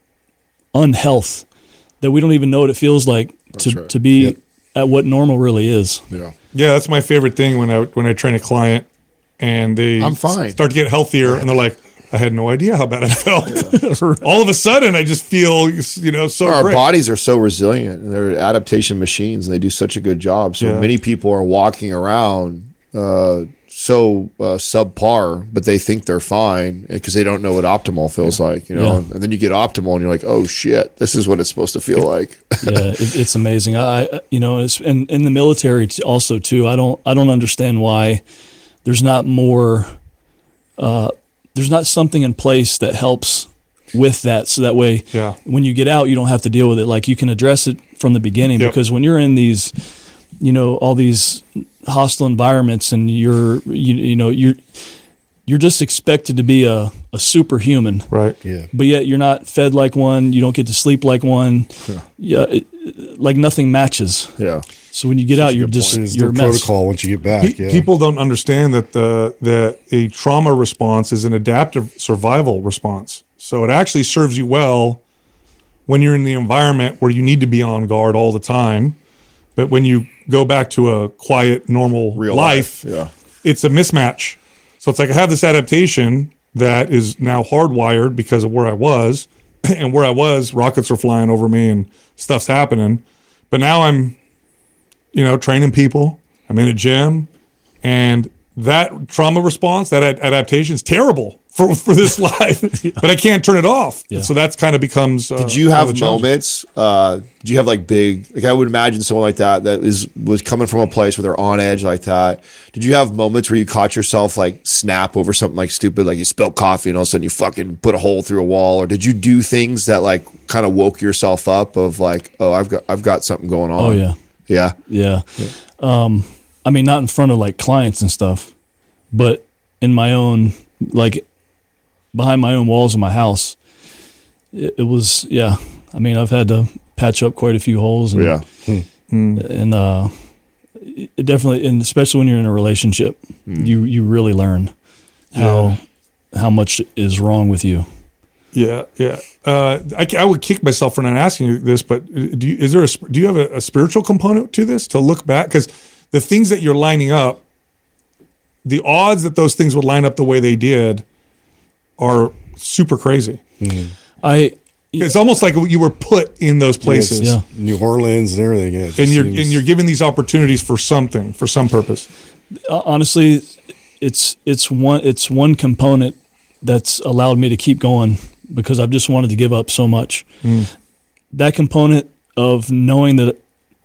unhealth that we don't even know what it feels like to, right. to be at what normal really is. Yeah. Yeah, that's my favorite thing when I when I train a client and they I'm fine. start to get healthier and they're like, I had no idea how bad I felt. All of a sudden, I just feel, you know, so Our great. bodies are so resilient and they're adaptation machines and they do such a good job. So Yeah. many people are walking around uh, so uh, subpar, but they think they're fine because they don't know what optimal feels like, you know. Yeah. And then you get optimal and you're like, oh shit, this is what it's supposed to feel like. Yeah, it, it's amazing. I, I- you know, it's and in the military t- also too. I don't, I don't understand why there's not more, uh, there's not something in place that helps with that. So that way, Yeah. when you get out, you don't have to deal with it. Like you can address it from the beginning Yep. because when you're in these, you know, all these hostile environments and you're, you, you know, you're, you're just expected to be a, a superhuman. Right. yeah, But yet you're not fed like one. You don't get to sleep like one. Yeah, it, it- like nothing matches. Yeah. So when you get out, you're just there's you're no a mess. protocol once you get back. Pe- Yeah, People don't understand that the that a trauma response is an adaptive survival response. So it actually serves you well when you're in the environment where you need to be on guard all the time. But when you go back to a quiet, normal Real life, life. Yeah. it's a mismatch. So it's like I have this adaptation that is now hardwired because of where I was, and where I was, rockets are flying over me and stuff's happening. But now I'm, you know, training people. I'm in a gym, and that trauma response, that ad- adaptation is terrible for, for this life, but I can't turn it off. Yeah. So that's kind of becomes. Uh, Did you one of have the challenges. moments? Uh, did you have like big? Like I would imagine someone like that that is was coming from a place where they're on edge like that. Did you have moments where you caught yourself like snap over something like stupid, like you spilled coffee and all of a sudden you fucking put a hole through a wall, or did you do things that like kind of woke yourself up of like, oh, I've got I've got something going on. Oh yeah, yeah, yeah. Um, I mean, not in front of like clients and stuff, but in my own like behind my own walls in my house. It, it was yeah. I mean, I've had to patch up quite a few holes. And, yeah. and uh, it definitely, and especially when you're in a relationship, you you really learn how how much is wrong with you. Yeah, yeah. Uh, I, I would kick myself for not asking you this, but do you, is there a sp- do you have a, a spiritual component to this to look back? Because the things that you're lining up, the odds that those things would line up the way they did are super crazy. I It's almost like you were put in those places, yeah. New Orleans and everything. Yeah, it just and you're seems- and you're given these opportunities for something, for some purpose. Uh, honestly, it's it's one it's one component that's allowed me to keep going because I've just wanted to give up so much. That component of knowing that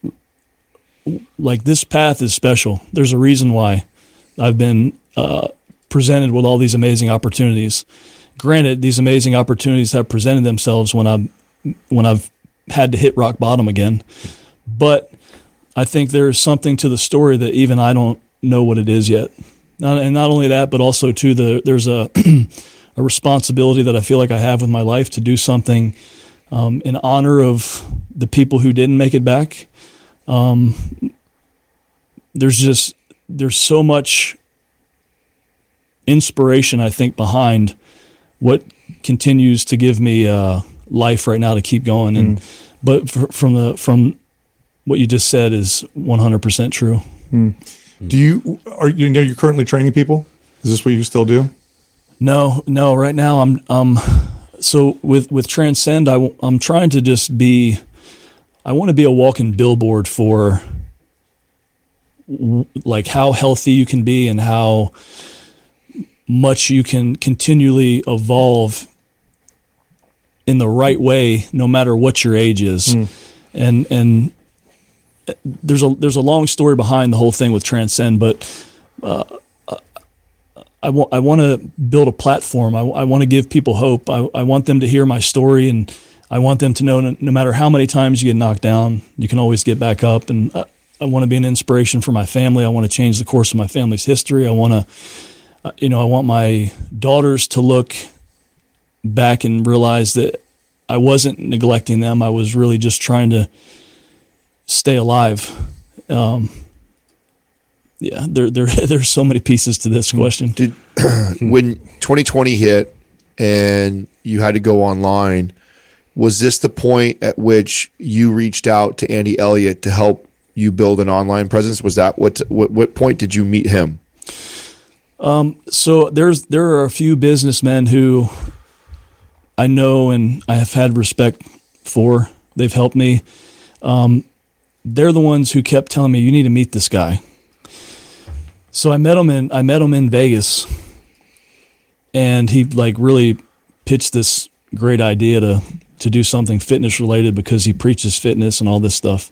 like this path is special. There's a reason why I've been uh, presented with all these amazing opportunities. Granted, these amazing opportunities have presented themselves when I'm when I've had to hit rock bottom again. But I think there is something to the story that even I don't know what it is yet. Not, and not only that, but also too the there's a a responsibility that I feel like I have with my life to do something um, in honor of the people who didn't make it back. Um, there's just there's so much inspiration I think behind what continues to give me uh, life right now to keep going. And but fr- from the from what you just said is one hundred percent true. Do you are you know you're currently training people? Is this what you still do? No, no. Right now, I'm um. So with with Transcend, I w- I'm trying to just be. I want to be a walking billboard for w- like how healthy you can be and how much you can continually evolve in the right way, no matter what your age is. Mm. And, and there's a, there's a long story behind the whole thing with Transcend, but, uh, I want, I want to build a platform. I, I want to give people hope. I, I want them to hear my story, and I want them to know no, no matter how many times you get knocked down, you can always get back up. And I, I want to be an inspiration for my family. I want to change the course of my family's history. I want to, uh, you know, I want my daughters to look back and realize that I wasn't neglecting them. I was really just trying to stay alive. Um, Yeah, there, there, there's so many pieces to this question. Did when twenty twenty hit and you had to go online, was this the point at which you reached out to Andy Elliott to help you build an online presence? Was that what? What, what point did you meet him? Um, so there's there are a few businessmen who I know and I have had respect for. They've helped me. Um, they're the ones who kept telling me, "You need to meet this guy." So I met him in I met him in Vegas, and he like really pitched this great idea to to do something fitness related because he preaches fitness and all this stuff.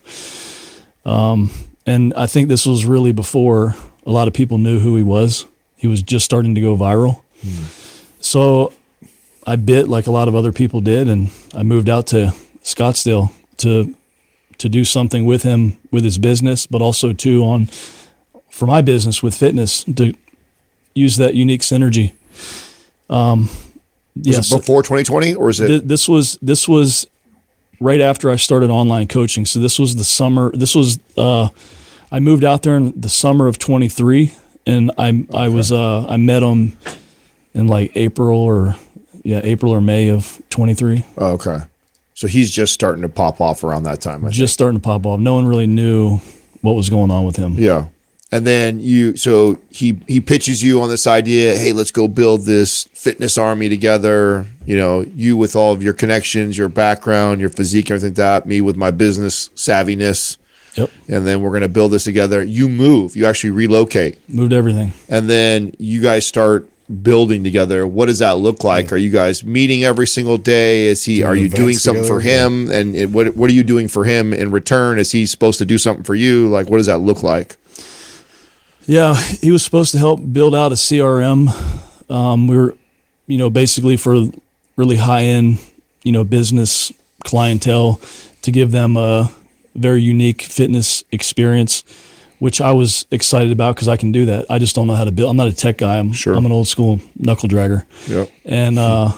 Um, and I think this was really before a lot of people knew who he was. He was just starting to go viral. Mm. So I bit like a lot of other people did, and I moved out to Scottsdale to to do something with him with his business, but also too on. For my business with fitness to use that unique synergy. Um, was yes, it before twenty twenty or is it? Th- this was, this was right after I started online coaching. So this was the summer, this was, uh, I moved out there in the summer of twenty-three, and I, okay. I was, uh, I met him in like April or yeah, April or May of twenty-three. Oh, okay. So he's just starting to pop off around that time. I just think. starting to pop off. No one really knew what was going on with him. Yeah. And then you, so he, he pitches you on this idea, hey, let's go build this fitness army together. You know, you with all of your connections, your background, your physique, everything like that, me with my business savviness. Yep. And then we're going to build this together. You move, you actually relocate. Moved everything. And then you guys start building together. What does that look like? Are you guys meeting every single day? Is he, are you doing something for him? And it, what, what are you doing for him in return? Is he supposed to do something for you? Like, what does that look like? Yeah, he was supposed to help build out a C R M. Um, we were, you know, basically for really high-end, you know, business clientele to give them a very unique fitness experience, which I was excited about because I can do that. I just don't know how to build. I'm not a tech guy. I'm, sure. I'm an old school knuckle dragger. Yep. And uh,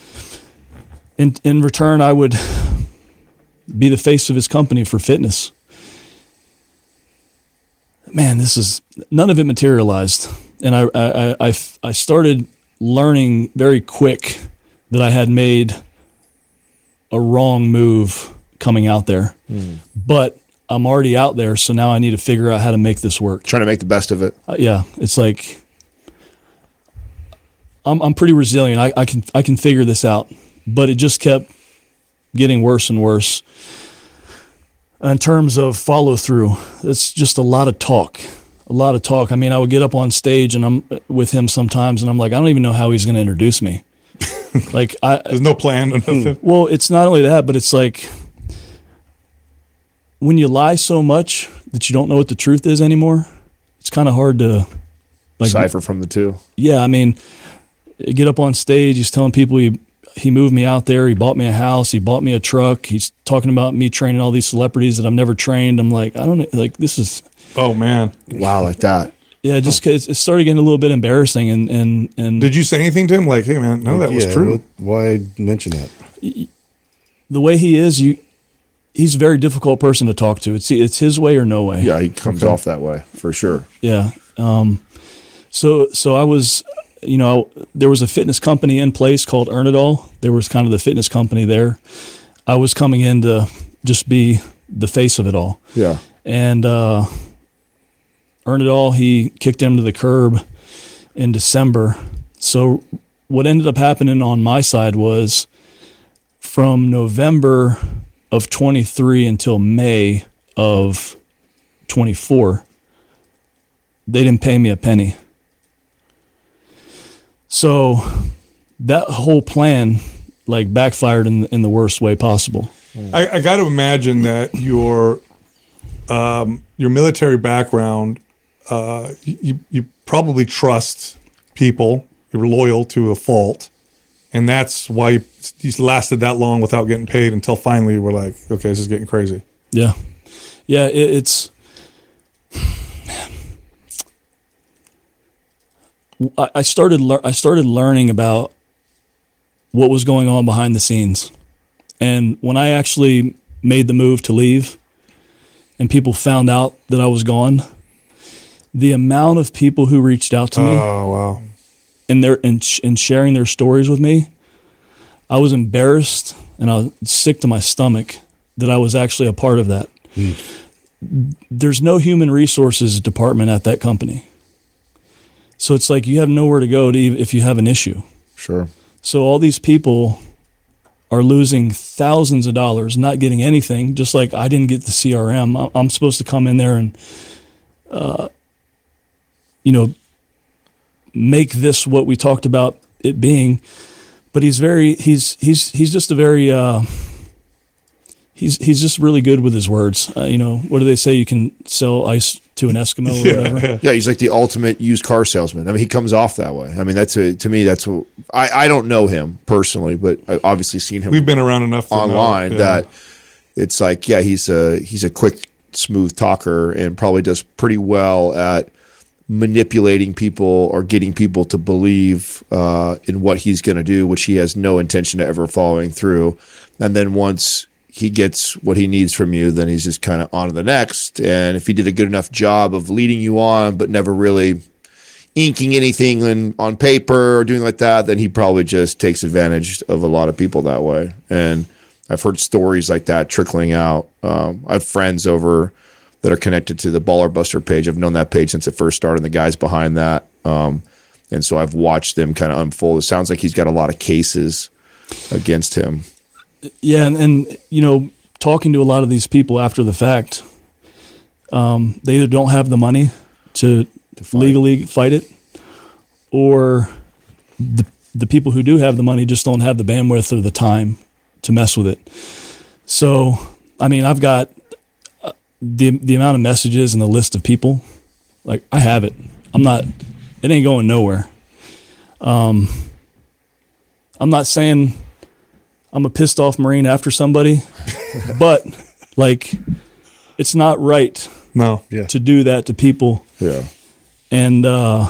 in in return, I would be the face of his company for fitness. Man, this is none of it materialized, and I, I I I started learning very quick that I had made a wrong move coming out there. Mm. But I'm already out there, so now I need to figure out how to make this work. Trying to make the best of it. Uh, yeah, it's like I'm I'm pretty resilient. I, I can I can figure this out, but it just kept getting worse and worse. In terms of follow through, it's just a lot of talk, a lot of talk. I mean, I would get up on stage and I'm with him sometimes, and I'm like, I don't even know how he's going to introduce me. Like, I there's no plan. Or nothing. Well, it's not only that, but it's like when you lie so much that you don't know what the truth is anymore. It's kind of hard to like decipher from the two. Yeah, I mean, you get up on stage, he's telling people he. He moved me out there. He bought me a house. He bought me a truck. He's talking about me training all these celebrities that I've never trained. I'm like, I don't know. Like, this is. Oh, man. Wow, like that. Yeah, just because it started getting a little bit embarrassing. And, and, and did you say anything to him? Like, hey, man, no, that yeah, was true. Why mention that? The way he is, you, he's a very difficult person to talk to. It's it's his way or no way. Yeah, he comes okay. off that way for sure. Yeah. Um. So so I was. You know, there was a fitness company in place called Earn It All. There was kind of the fitness company there. I was coming in to just be the face of it all. Yeah. And uh, Earn It All, he kicked him to the curb in December. So what ended up happening on my side was from November of twenty-three until May of twenty-four, they didn't pay me a penny. So that whole plan like backfired in in the worst way possible. I, I got to imagine that your um, your military background, uh, you you probably trust people. You're loyal to a fault, and that's why you, you lasted that long without getting paid until finally you were like, okay, this is getting crazy. Yeah, yeah. It, it's. I I started lear- I started learning about what was going on behind the scenes, and when I actually made the move to leave, and people found out that I was gone, the amount of people who reached out to me Oh wow! and their and, sh- and sharing their stories with me, I was embarrassed and I was sick to my stomach that I was actually a part of that. There's no human resources department at that company. So it's like you have nowhere to go to even if you have an issue. Sure. So all these people are losing thousands of dollars, not getting anything, just like I didn't get the C R M. I- I'm supposed to come in there and, uh, you know, make this what we talked about it being. But he's very, he's, he's, he's just a very, uh, he's, he's just really good with his words. Uh, you know, what do they say? You can sell ice to an Eskimo or whatever. Yeah, he's like the ultimate used car salesman. I mean, he comes off that way. I mean, that's a, to me, that's what I, I don't know him personally, but I've obviously seen him We've been around enough to know, online yeah. that it's like, yeah, he's a he's a quick, smooth talker and probably does pretty well at manipulating people or getting people to believe uh, in what he's going to do, which he has no intention of ever following through. And then once he gets what he needs from you, then he's just kind of on to the next. And if he did a good enough job of leading you on, but never really inking anything in, on paper or doing like that, then he probably just takes advantage of a lot of people that way. And I've heard stories like that trickling out. Um, I have friends over that are connected to the Baller Buster page. I've known that page since it first started, and the guys behind that. Um, and so I've watched them kind of unfold. It sounds like he's got a lot of cases against him. Yeah, and, and you know, talking to a lot of these people after the fact, um, they either don't have the money to, to fight. legally fight it, or the the people who do have the money just don't have the bandwidth or the time to mess with it. So, I mean, I've got uh, the the amount of messages and the list of people, like I have it. I'm not. It ain't going nowhere. Um, I'm not saying I'm a pissed off Marine after somebody, but like, it's not right No. Yeah. to do that to people. Yeah. And uh,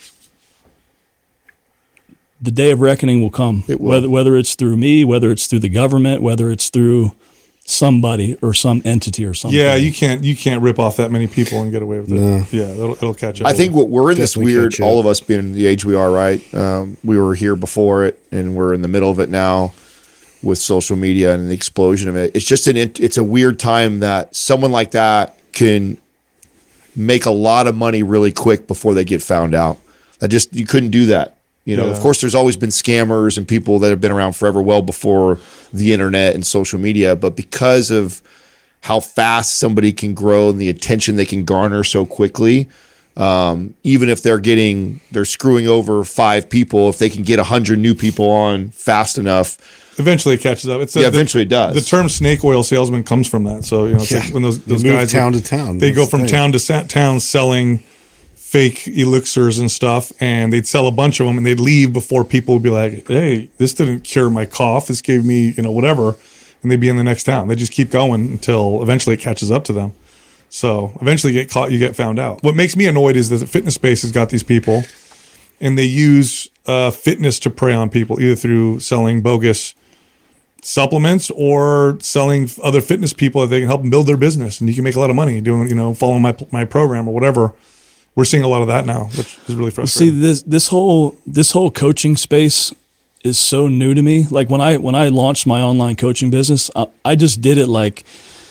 the day of reckoning will come. It will. Whether whether it's through me, whether it's through the government, whether it's through somebody or some entity or something. Yeah, you can't you can't rip off that many people and get away with it. No. Yeah, it'll, it'll catch up. I think what we're in this Definitely weird, catch up. all of us being the age we are, right? Um, we were here before it, and we're in the middle of it now with social media and the explosion of it. It's just an, it's a weird time that someone like that can make a lot of money really quick before they get found out. I just, you couldn't do that. You know, Yeah. of course, there's always been scammers and people that have been around forever, well before the internet and social media. But because of how fast somebody can grow and the attention they can garner so quickly, um, even if they're getting, they're screwing over five people, if they can get a hundred new people on fast enough, eventually it catches up. It's yeah, the, eventually it does. The term snake oil salesman comes from that. So, you know, it's Yeah. like when those, They those move guys town are- to town. They That's go the from thing. town to sa- town selling fake elixirs and stuff, and they'd sell a bunch of them and they'd leave before people would be like, hey, this didn't cure my cough. This gave me, you know, whatever. And they'd be in the next town. They just keep going until eventually it catches up to them. So eventually you get caught, you get found out. What makes me annoyed is that the fitness space has got these people and they use uh, fitness to prey on people, either through selling bogus supplements or selling other fitness people that they can help them build their business, and you can make a lot of money doing, you know, following my my program or whatever. We're seeing a lot of that now, which is really See, frustrating. this this whole this whole coaching space is so new to me. Like when I when I launched my online coaching business, I, I just did it like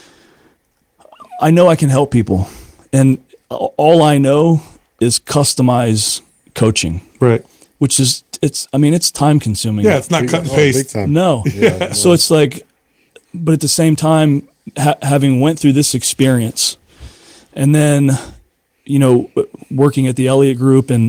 I know I can help people, and all I know is customize coaching, Right. which is it's I mean it's time consuming. Yeah, it's not cut and Oh, big paste. time. No. Yeah. So it's like, but at the same time, ha- having went through this experience, and then, you know, w- working at the Elliott Group and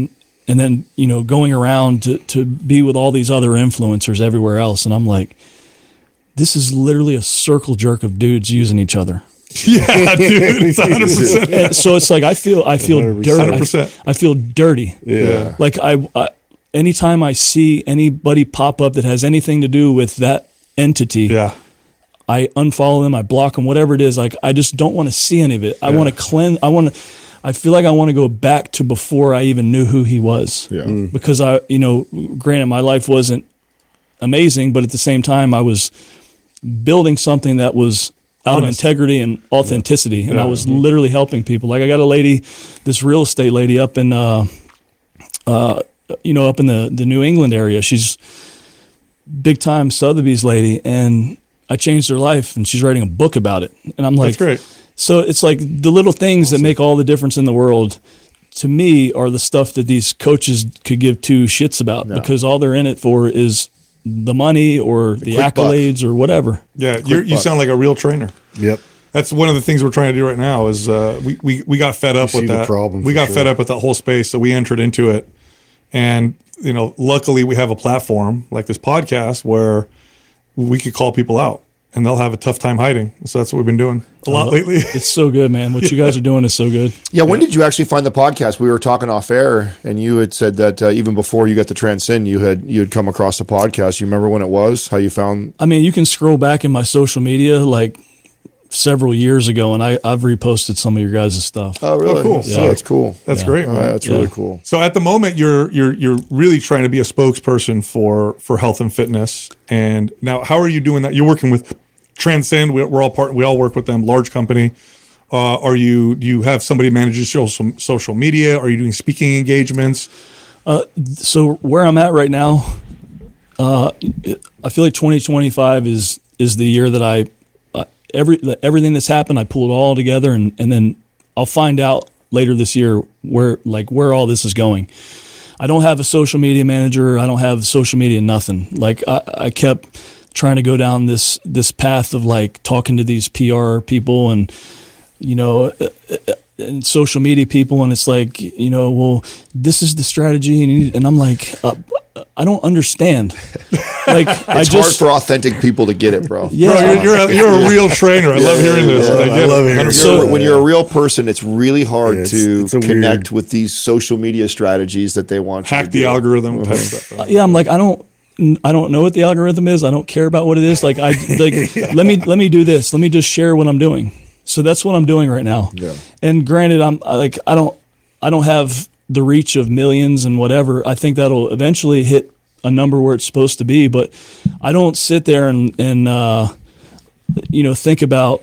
and then, you know, going around to, to be with all these other influencers everywhere else. And I'm like, this is literally a circle jerk of dudes using each other. Yeah, dude, it's one hundred percent. And so it's like, I feel, I feel dirty. one hundred percent. I, I feel dirty. Yeah. Like I, I, anytime I see anybody pop up that has anything to do with that entity, Yeah. I unfollow them, I block them, whatever it is. Like, I just don't want to see any of it. I want to cleanse. I want to, I feel like I want to go back to before I even knew who he was. Yeah. Mm. Because I, you know, granted, my life wasn't amazing, but at the same time, I was building something that was out of Honest. integrity and authenticity. And I Yeah. was literally helping people. Like, I got a lady, this real estate lady up in, uh, uh, you know, up in the, the New England area. She's big time Sotheby's lady. And I changed her life, and she's writing a book about it. And I'm like, That's great. so it's like the little things that make all the difference in the world, to me, are the stuff that these coaches could give two shits about, because all they're in it for is the money or the, quick buck. accolades or whatever. Yeah, you're, you buck. sound like a real trainer. Yep. That's one of the things we're trying to do right now is uh, we, we, we got fed up see with the that. problem we for got sure. fed up with that whole space, so we entered into it. And, you know, luckily we have a platform like this podcast where we could call people out and they'll have a tough time hiding. So that's what we've been doing a lot lately. It's so good, man. What you guys are doing is so good. Yeah, when did you actually find the podcast? We were talking off air, and you had said that uh, even before you got to Transcend, you had you had come across the podcast. You remember when it was? How you found? I mean, you can scroll back in my social media like several years ago, and I, I've reposted some of your guys' stuff. Oh, really? Oh, cool. So Yeah. that's cool. That's great, man. Yeah, that's really cool. So at the moment, you're you're you're really trying to be a spokesperson for for health and fitness. And now, how are you doing that? You're working with Transcend. We, we're all part. We all work with them. Large company. Uh, are you? Do you have somebody manages social social media? Are you doing speaking engagements? So where I'm at right now, uh, I feel like twenty twenty-five is is the year that I uh, every everything that's happened, I pull it all together, and and then I'll find out later this year where like where all this is going. I don't have a social media manager. I don't have social media nothing. Like I, I kept trying to go down this this path of like talking to these P R people and you know and social media people, and it's like, you know, well, this is the strategy, and, you, and I'm like, uh, I don't understand. Like, I It's hard just for authentic people to get it, bro. yeah, Bro, you're you're a, you're a real trainer. I love hearing this. yeah, I, I get it. love hearing one hundred it. percent. So when you're a real person, it's really hard Yeah, it's- to it's a connect weird- with these social media strategies that they want you hack to the do. algorithm type stuff. yeah, I'm like, I don't, I don't know what the algorithm is. I don't care about what it is. Like, I like, let me, let me do this. Let me just share what I'm doing. So that's what I'm doing right now. Yeah. And granted, I'm I, like, I don't, I don't have the reach of millions and whatever. I think that'll eventually hit a number where it's supposed to be, but I don't sit there and, and, uh, you know, think about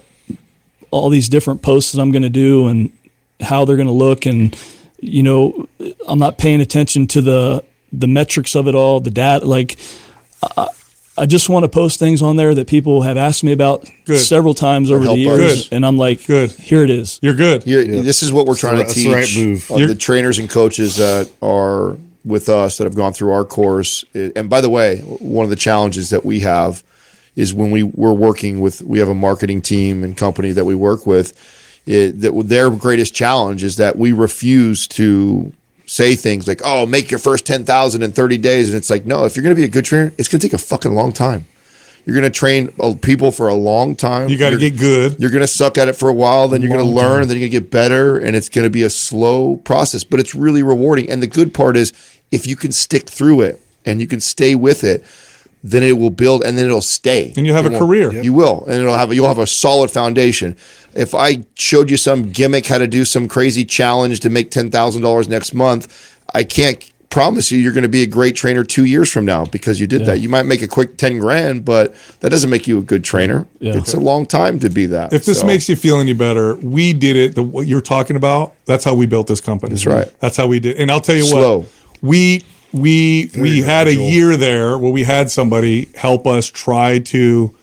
all these different posts that I'm going to do and how they're going to look. And, you know, I'm not paying attention to the, the metrics of it all, the data. Like, I, I just want to post things on there that people have asked me about Good. several times over the help years. others. And I'm like, Good. here it is. You're good. You're, This is what we're trying to That's teach the right move. of You're- the trainers and coaches that are with us that have gone through our course. It- and by the way, one of the challenges that we have is when we we're working with, we have a marketing team and company that we work with. It, that their greatest challenge is that we refuse to say things like, "Oh, make your first ten thousand in thirty days," and it's like, no, if you're going to be a good trainer, it's going to take a fucking long time. You're going to train uh, people for a long time. You got to You're- get good. You're going to suck at it for a while, then you're going to Long learn, time. and then you're going to get better, and it's going to be a slow process, but it's really rewarding. And the good part is if you can stick through it and you can stay with it, then it will build and then it'll stay. And you'll have It a won't- career. You will, and it'll have a, you'll have a solid foundation. If I showed you some gimmick how to do some crazy challenge to make ten thousand dollars next month, I can't promise you you're going to be a great trainer two years from now because you did that. You might make a quick ten grand, but that doesn't make you a good trainer. Yeah. It's a long time to be that. If this So, makes you feel any better, we did it. The, what you're talking about, that's how we built this company. That's right. That's how we did. And I'll tell you Slow. what, we we we had a year there where we had somebody help us try to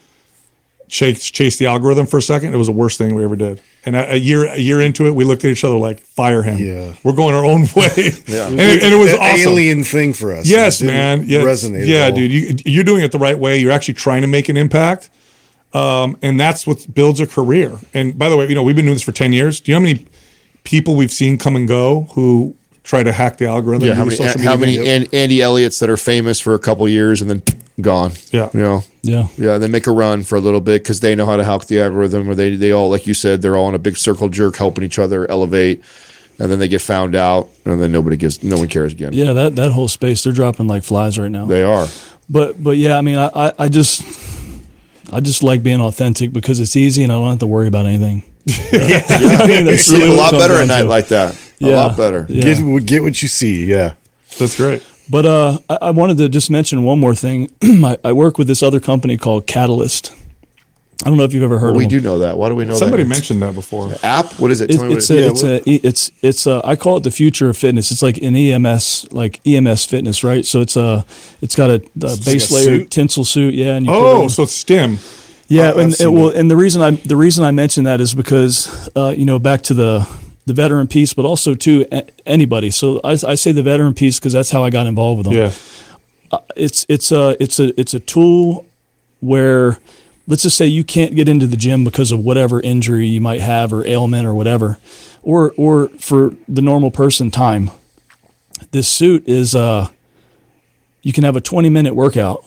chase chase the algorithm for a second. It was the worst thing we ever did. And a, a year a year into it, we looked at each other like, fire him. Yeah. We're going our own way. Yeah. and, it, and it was An awesome. alien thing for us. Yes, It didn't man. Yes. resonate at Yeah, all. dude. You, you're doing it the right way. You're actually trying to make an impact. Um, and that's what builds a career. And by the way, you know, we've been doing this for ten years. Do you know how many people we've seen come and go who try to hack the algorithm. Yeah, do how the many social how media many game. An- Andy Elliott's that are famous for a couple years and then gone? Yeah. You know. Yeah. Yeah, they make a run for a little bit because they know how to hack the algorithm, or they they all, like you said, they're all in a big circle jerk, helping each other elevate, and then they get found out, and then nobody gives, no one cares again. Yeah, that, that whole space, they're dropping like flies right now. They are. But but yeah, I mean, I, I, I just I just like being authentic because it's easy and I don't have to worry about anything. Yeah, I mean, you that's sleep really a what lot it comes better at down night to. like that. A Yeah. lot better. Yeah. Get get what you see. Yeah. That's great. But uh, I, I wanted to just mention one more thing. I, I work with this other company called Catalyst. I don't know if you've ever heard Well, of we them. do know that. Why do we know Somebody that? mentioned that before. App? What is it? It, Tell me what it's it- a, it's a, it's it's a, I call it the future of fitness. It's like an E M S, like E M S fitness, right? So it's a, it's got a, a base a layer suit? tinsel suit, yeah. And you put Oh, on- so it's STEM. yeah, I've and seen it, well, it. and the reason I the reason I mention that is because uh, you know, back to the the veteran piece, but also to a- anybody. So I, I say the veteran piece because that's how I got involved with them. Yeah. It's it's a it's a it's a tool where, let's just say you can't get into the gym because of whatever injury you might have or ailment or whatever, or or for the normal person, time. This suit is uh you can have a twenty minute workout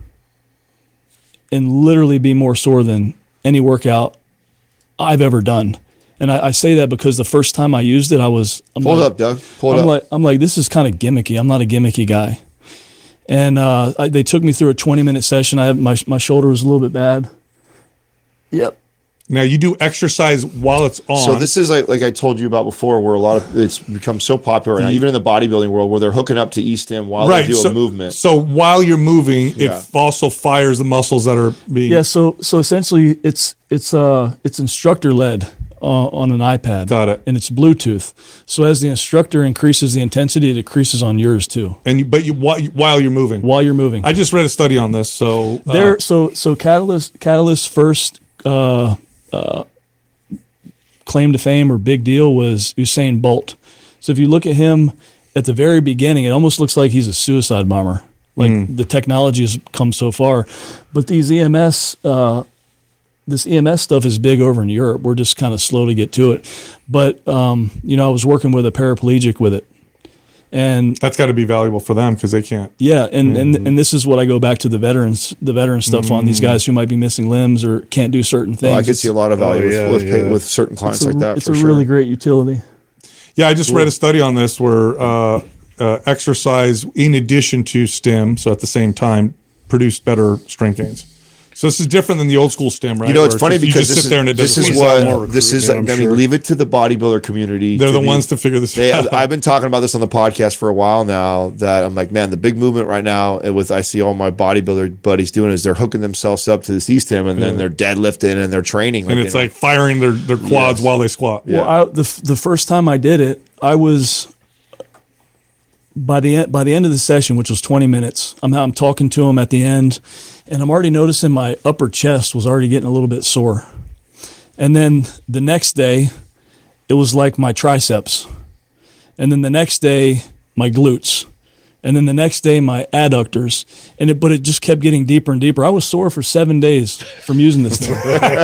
and literally be more sore than any workout I've ever done. And I, I say that because the first time I used it, I was I'm Pull it like, up, Doug. Pull it I'm up. like I'm like this is kind of gimmicky. I'm not a gimmicky guy. And uh, I, they took me through a twenty minute session. I had my my shoulder was a little bit bad. Yep. Now you do exercise while it's on. So this is like like I told you about before, where a lot of it's become so popular, and even in the bodybuilding world, where they're hooking up to E-stim while right. they do so, a movement. So while you're moving, Yeah. it also fires the muscles that are being. Yeah. So so essentially, it's it's uh it's instructor led uh, on an iPad. Got it. And it's Bluetooth. So as the instructor increases the intensity, it increases on yours too And you, but you while, while you're moving. while you're moving. I just read a study on this. So uh, There, so so Catalyst Catalyst first uh, uh, claim to fame or big deal was Usain Bolt. So if you look at him at the very beginning, it almost looks like he's a suicide bomber. Like the technology has come so far, but these E M S, uh, this E M S stuff is big over in Europe. We're just kind of slow to get to it. But um, you know, I was working with a paraplegic with it, and that's got to be valuable for them because they can't. yeah, and, and and this is what I go back to the veterans, the veteran stuff on these guys who might be missing limbs or can't do certain things. Well, I could see a lot of value Oh, yeah, with, with, yeah. with certain clients it's a, like that. it's for a sure. really great utility. Yeah, I just read a study on this where uh, uh, exercise, in addition to STEM, so at the same time, produced better strength gains. So this is different than the old school STEM, right? You know, it's Where funny just- you because just this sit there and it is, this doesn't is squeeze out what more. this is. recruiting, I I'm mean, sure. leave it to the bodybuilder community. They're to the be- ones to figure this They, out. I've been talking about this on the podcast for a while now. That I'm like, man, the big movement right now with I see all my bodybuilder buddies doing is they're hooking themselves up to this E-stim and then they're deadlifting and they're training. and like, it's you know, like firing their, their quads Yes. while they squat. Yeah. Well, I, the f- the first time I did it, I was by the end by the end of the session, which was twenty minutes. I'm I'm talking to him at the end, and I'm already noticing my upper chest was already getting a little bit sore. And then the next day, it was like my triceps, and then the next day my glutes, and then the next day my adductors, and it but it just kept getting deeper and deeper. I was sore for seven days from using this thing.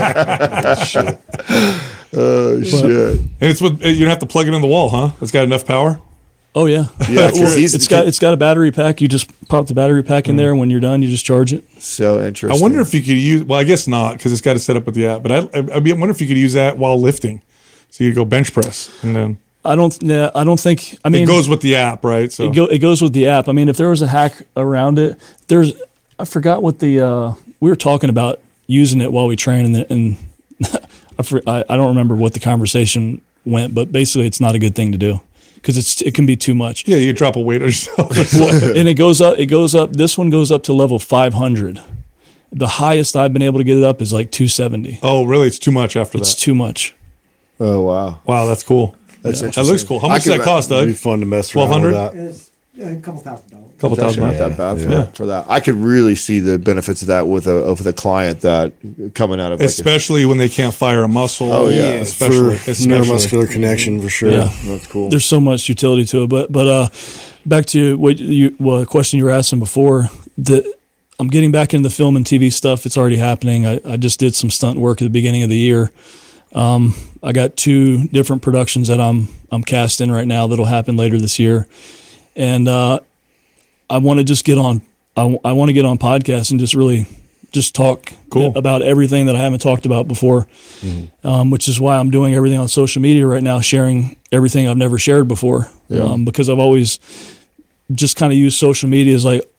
oh shit. And it's with, you don't have to plug it in the wall, huh? It's got enough power. Oh yeah, Yeah, it's Well, easy it's to- got it's got a battery pack. You just pop the battery pack in there. And when you're done, you just charge it. So interesting. I wonder if you could use. Well, I guess not because it's got to set up with the app. But I, I, I wonder if you could use that while lifting. So you go bench press, and then I don't. Yeah, I don't think. I mean, it goes with the app, right? So it, go, it goes with the app. I mean, if there was a hack around it, there's. I forgot what the uh, we were talking about using it while we train, and, the, and I, for, I I don't remember what the conversation went, but basically, it's not a good thing to do because it's it can be too much. yeah, you drop a weight on yourself. Well, and it goes up. It goes up. This one goes up to level five hundred. The highest I've been able to get it up is like two seventy. Oh, really? It's too much after It's that. too much. Oh wow. Wow, that's cool. That's That interesting. looks cool. How I much does could- that cost, It'd Doug? be fun to mess around twelve with hundred? that. It's yeah, a couple thousand dollars. Couple It's actually thousand. not that bad for, Yeah. that, for that. I could really see the benefits of that with a with a client that coming out of like a, Especially when they can't fire a muscle. Oh, yeah. especially. For especially. neuromuscular connection, for sure. Yeah. that's cool. There's so much utility to it. But but uh, back to what you well, a question you were asking before. The I'm getting back into the film and T V stuff. It's already happening. I, I just did some stunt work at the beginning of the year Um, I got two different productions that I'm I'm cast in right now that'll happen later this year, and uh, I want to just get on. I, w- I want to get on podcasts and just really just talk Cool. about everything that I haven't talked about before, Mm-hmm. um, which is why I'm doing everything on social media right now, sharing everything I've never shared before, Yeah. um, because I've always just kind of used social media as like,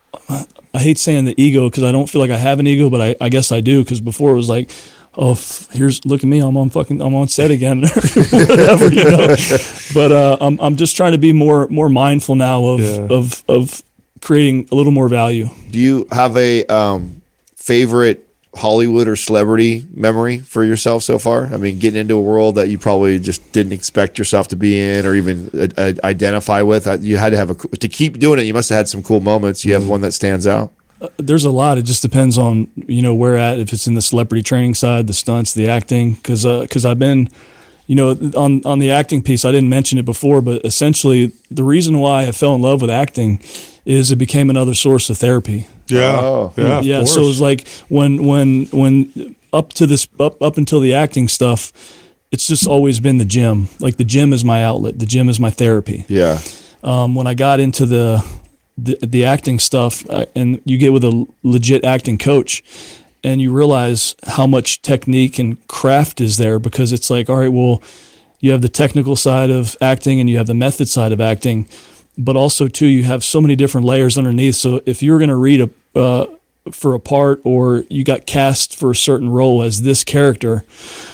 I hate saying the ego because I don't feel like I have an ego, but I, I guess I do, because before it was like, oh, f- here's look at me, I'm on fucking I'm on set again, whatever, you know. But uh, I'm I'm just trying to be more more mindful now of Yeah. of of creating a little more value. Do you have a um, favorite Hollywood or celebrity memory for yourself so far? I mean, getting into a world that you probably just didn't expect yourself to be in or even uh, uh, identify with. Uh, You had to have a to keep doing it. You must have had some cool moments. You have one that stands out. There's a lot. It just depends on, you know, where at, if it's in the celebrity training side, the stunts, the acting, because because I've been, you know, on on the acting piece, I didn't mention it before, but essentially the reason why I fell in love with acting is it became another source of therapy. Yeah. Oh. Yeah. of yeah, so course. it's like when when when up to this up up until the acting stuff, it's just always been the gym. Like the gym is my outlet. The gym is my therapy. Yeah. Um, when I got into the the, the acting stuff, uh, and you get with a legit acting coach, and you realize how much technique and craft is there, because it's like, all right, well, you have the technical side of acting and you have the method side of acting, but also too, you have so many different layers underneath. So if you're going to read a uh, for a part, or you got cast for a certain role as this character,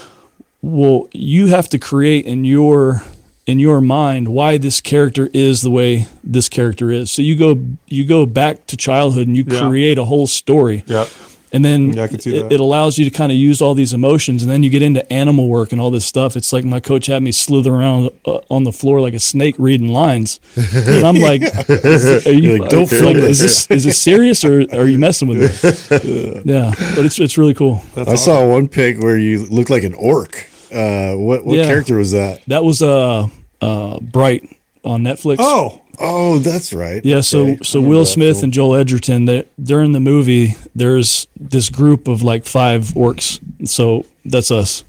well, you have to create in your in your mind why this character is the way this character is. So you go you go back to childhood and you Yeah. create a whole story. Yeah. And then Yeah, I can see it, that. it allows you to kind of use all these emotions, and then you get into animal work and all this stuff. It's like my coach had me slither around uh, on the floor like a snake reading lines, and I'm like, is, "Are you? You're like, "Don't like, film is this is this serious, or are you messing with me?" Yeah, but it's it's really cool. I saw one pic where you look like an orc. Uh, what what Yeah. character was that? That was uh uh Bright on Netflix. Oh, Oh, that's right. Yeah, so Okay. so I remember Will that Smith film. and Joel Edgerton, they, during the movie, there's this group of like five orcs. So that's us.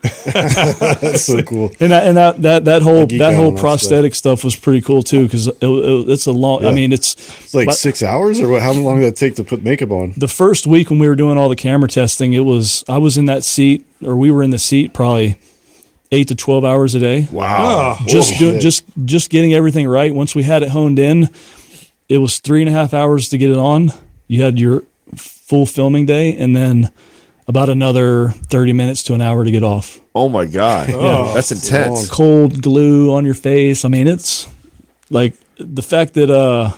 That's so cool. And that and that that, that whole geek that out whole on that prosthetic stuff. was pretty cool too, because it, it, it's a long. I Yeah. mean, it's It's like but six hours, or what? How long did that take to put makeup on? the first week when we were doing all the camera testing, it was I was in that seat, or we were in the seat probably eight to twelve hours a day. Wow. Oh, just Holy do, shit. just just getting everything right. Once we had it honed in, it was three and a half hours to get it on. You had your full filming day, and then about another thirty minutes to an hour to get off. Oh my God. Oh, That's intense. Cold glue on your face. I mean, it's like the fact that uh,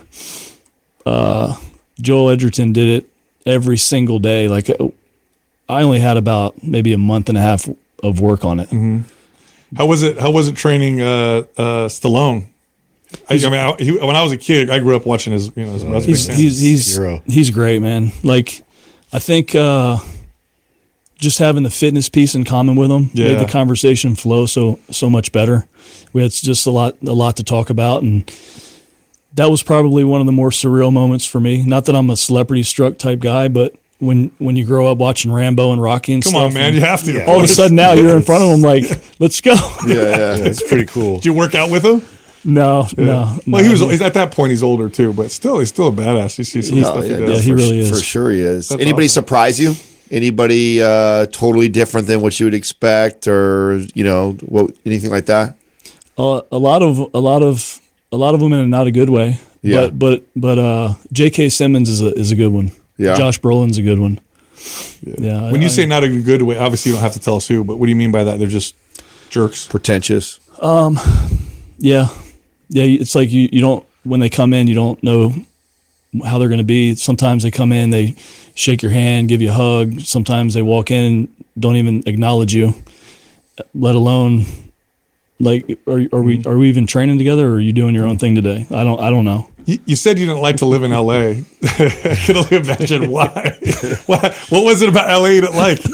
uh, Joel Edgerton did it every single day. Like I only had about maybe a month and a half of work on it. how was it? How was it training uh, uh, Stallone? I, I mean, I, he, when I was a kid, I grew up watching his. You know, his, I was a big He's fan. he's he's Hero. he's great, man. Like I think uh, just having the fitness piece in common with him Yeah. made the conversation flow so so much better. We had just a lot a lot to talk about, and that was probably one of the more surreal moments for me. Not that I'm a celebrity struck type guy, but when when you grow up watching Rambo and Rocky and Come stuff, on, man, and you have to. all of a sudden now you're in front of them like, let's go. Yeah, yeah. Yeah, it's pretty cool. Did you work out with him? No, no, no. Well, he was. He's at that point. He's older too, but still, he's still a badass. You see some Oh, stuff he yeah, does. yeah, he for, really is. For sure he is. That's Anybody awesome. surprise you? Anybody uh, totally different than what you would expect, or you know, what anything like that? Uh, a lot of a lot of a lot of them in not a good way. Yeah. But but but uh, J K. Simmons is a is a good one. Yeah. Josh Brolin's a good one. Yeah. When I- you I- say not a good way, obviously you don't have to tell us who, but what do you mean by that? They're just jerks. Pretentious. yeah, yeah, it's like you you don't when they come in, you don't know how they're going to be. Sometimes they come in, they shake your hand, give you a hug. Sometimes they walk in, don't even acknowledge you, let alone like are are we are we even training together, or are you doing your own thing today? I don't I don't know. You, you said you didn't like to live in L A. I can only imagine why. why. What was it about L A you didn't like?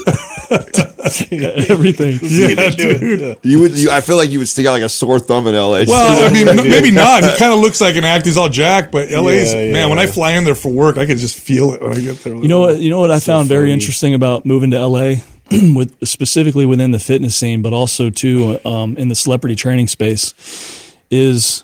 Everything. Yeah, dude. You would. You, I feel like you would stick out like a sore thumb in L A. Well, I mean, m- maybe not. He kind of looks like an actor. He's all jacked, but L A's, Yeah, yeah, man, when I yeah. fly in there for work, I could just feel it when I get there. You know what? You know what I found very funny. interesting about moving to L A. with specifically within the fitness scene, but also too um, in the celebrity training space, is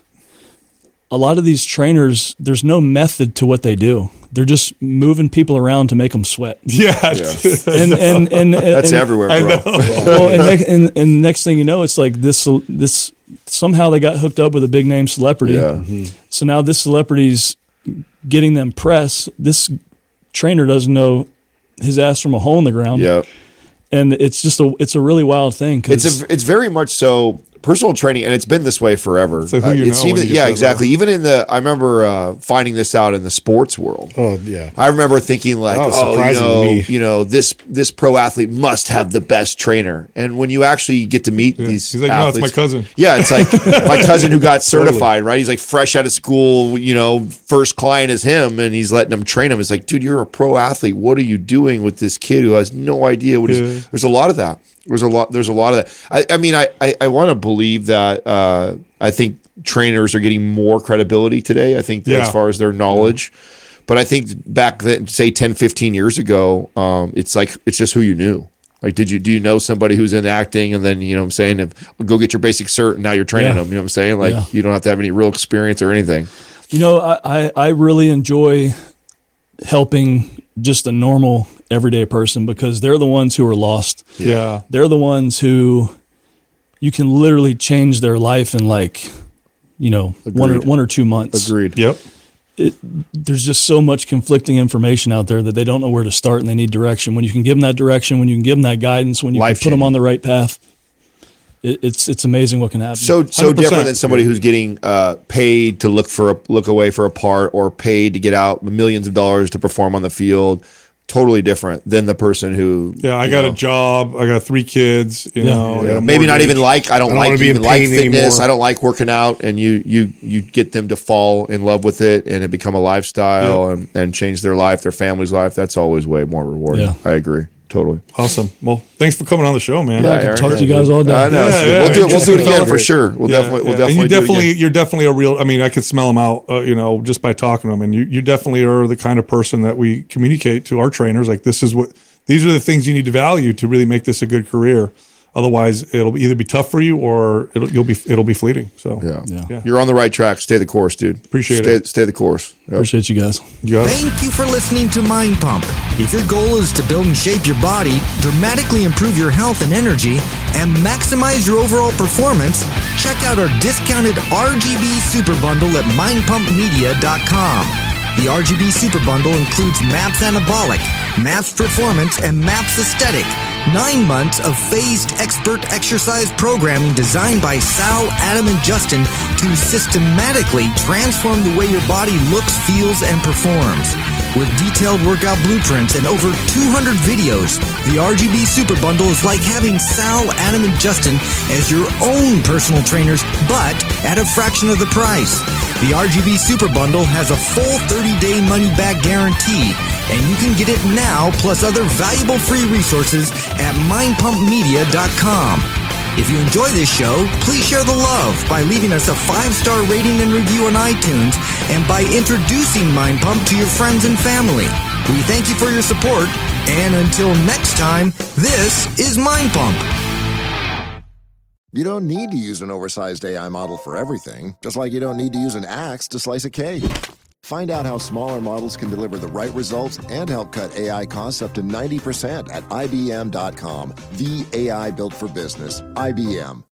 a lot of these trainers, there's no method to what they do. They're just moving people around to make them sweat. Yeah. And, and, and, That's and, everywhere, I bro. know. well, and, next, and, and next thing you know, it's like this, this, somehow they got hooked up with a big name celebrity. Yeah. So now this celebrity's getting them press. This trainer doesn't know his ass from a hole in the ground. Yeah. And it's just a, it's a really wild thing. 'Cause It's a, it's very much so personal training, and it's been this way forever. So who Uh, you it's know even, when you get yeah, that exactly. Even in the, I remember uh, finding this out in the sports world. Oh yeah. I remember thinking like, Oh, oh, you surprising to know, me. you know, this this pro athlete must have the best trainer. And when you actually get to meet these, He's like, no, it's athletes, my cousin. Yeah, it's like my cousin who got certified, right? He's like fresh out of school, you know, first client is him, and he's letting him train him. It's like, dude, you're a pro athlete. What are you doing with this kid who has no idea what he's? Yeah. There's a lot of that. There's a lot. There's a lot of that. I, I mean, I I, I want to believe that. Uh, I think trainers are getting more credibility today. I think that Yeah. as far as their knowledge. But I think back then, say ten, fifteen years ago, um, it's like, it's just who you knew. Like, did you, do you know somebody who's in acting? And then, you know what I'm saying, if, go get your basic cert and now you're training Yeah. them. You know what I'm saying? Like, Yeah. you don't have to have any real experience or anything. You know, I, I, I really enjoy helping just a normal everyday person, because they're the ones who are lost. Yeah. They're the ones who you can literally change their life in like, you know, one or, Agreed. one or two months. Agreed. Yep. There's just so much conflicting information out there that they don't know where to start, and they need direction. When you can give them that direction, when you can give them that guidance, when you can put them Life-changing. on the right path, it, it's it's amazing what can happen. So so one hundred percent. different than somebody who's getting uh, paid to look for a, look away for a part, or paid to get out millions of dollars to perform on the field. Totally different than the person who Yeah, I you got know, a job. I got three kids. You Yeah. know, I got a maybe not mortgage. even like I don't, I don't like wanna be even in like pain fitness. anymore. I don't like working out, and you you you get them to fall in love with it and it become a lifestyle and, and change their life, their family's life. That's always way more rewarding. Yeah. I agree totally. Awesome. Well, thanks for coming on the show, man. I can talk to you guys all day. I know. Yeah, So yeah, we'll do it. We'll do it interesting again fellow. for sure. We'll Yeah, definitely. We'll yeah. And definitely. you do it definitely, again. you're definitely a real. I mean, I could smell them out. Uh, you know, just by talking to them, and you, you definitely are the kind of person that we communicate to our trainers. Like, this is what, these are the things you need to value to really make this a good career. Otherwise, it'll either be tough for you or it'll you'll be it'll be fleeting. So Yeah. Yeah. Yeah. You're on the right track. Stay the course, dude. Appreciate stay, it. Stay the course. Yep. Appreciate you guys. you got it. Thank you for listening to Mind Pump. If your goal is to build and shape your body, dramatically improve your health and energy, and maximize your overall performance, check out our discounted R G B Super Bundle at mind pump media dot com. The R G B Super Bundle includes MAPS Anabolic, MAPS Performance, and MAPS Aesthetic. Nine months of phased expert exercise programming designed by Sal, Adam, and Justin to systematically transform the way your body looks, feels, and performs. With detailed workout blueprints and over two hundred videos, the R G B Super Bundle is like having Sal, Adam, and Justin as your own personal trainers, but at a fraction of the price. The R G B Super Bundle has a full thirty-day money-back guarantee, and you can get it now plus other valuable free resources at mind pump media dot com. If you enjoy this show, please share the love by leaving us a five-star rating and review on iTunes, and by introducing Mind Pump to your friends and family. We thank you for your support, and until next time, this is Mind Pump. You don't need to use an oversized A I model for everything, just like you don't need to use an axe to slice a cake. Find out how smaller models can deliver the right results and help cut A I costs up to ninety percent at I B M dot com. The A I built for business. I B M.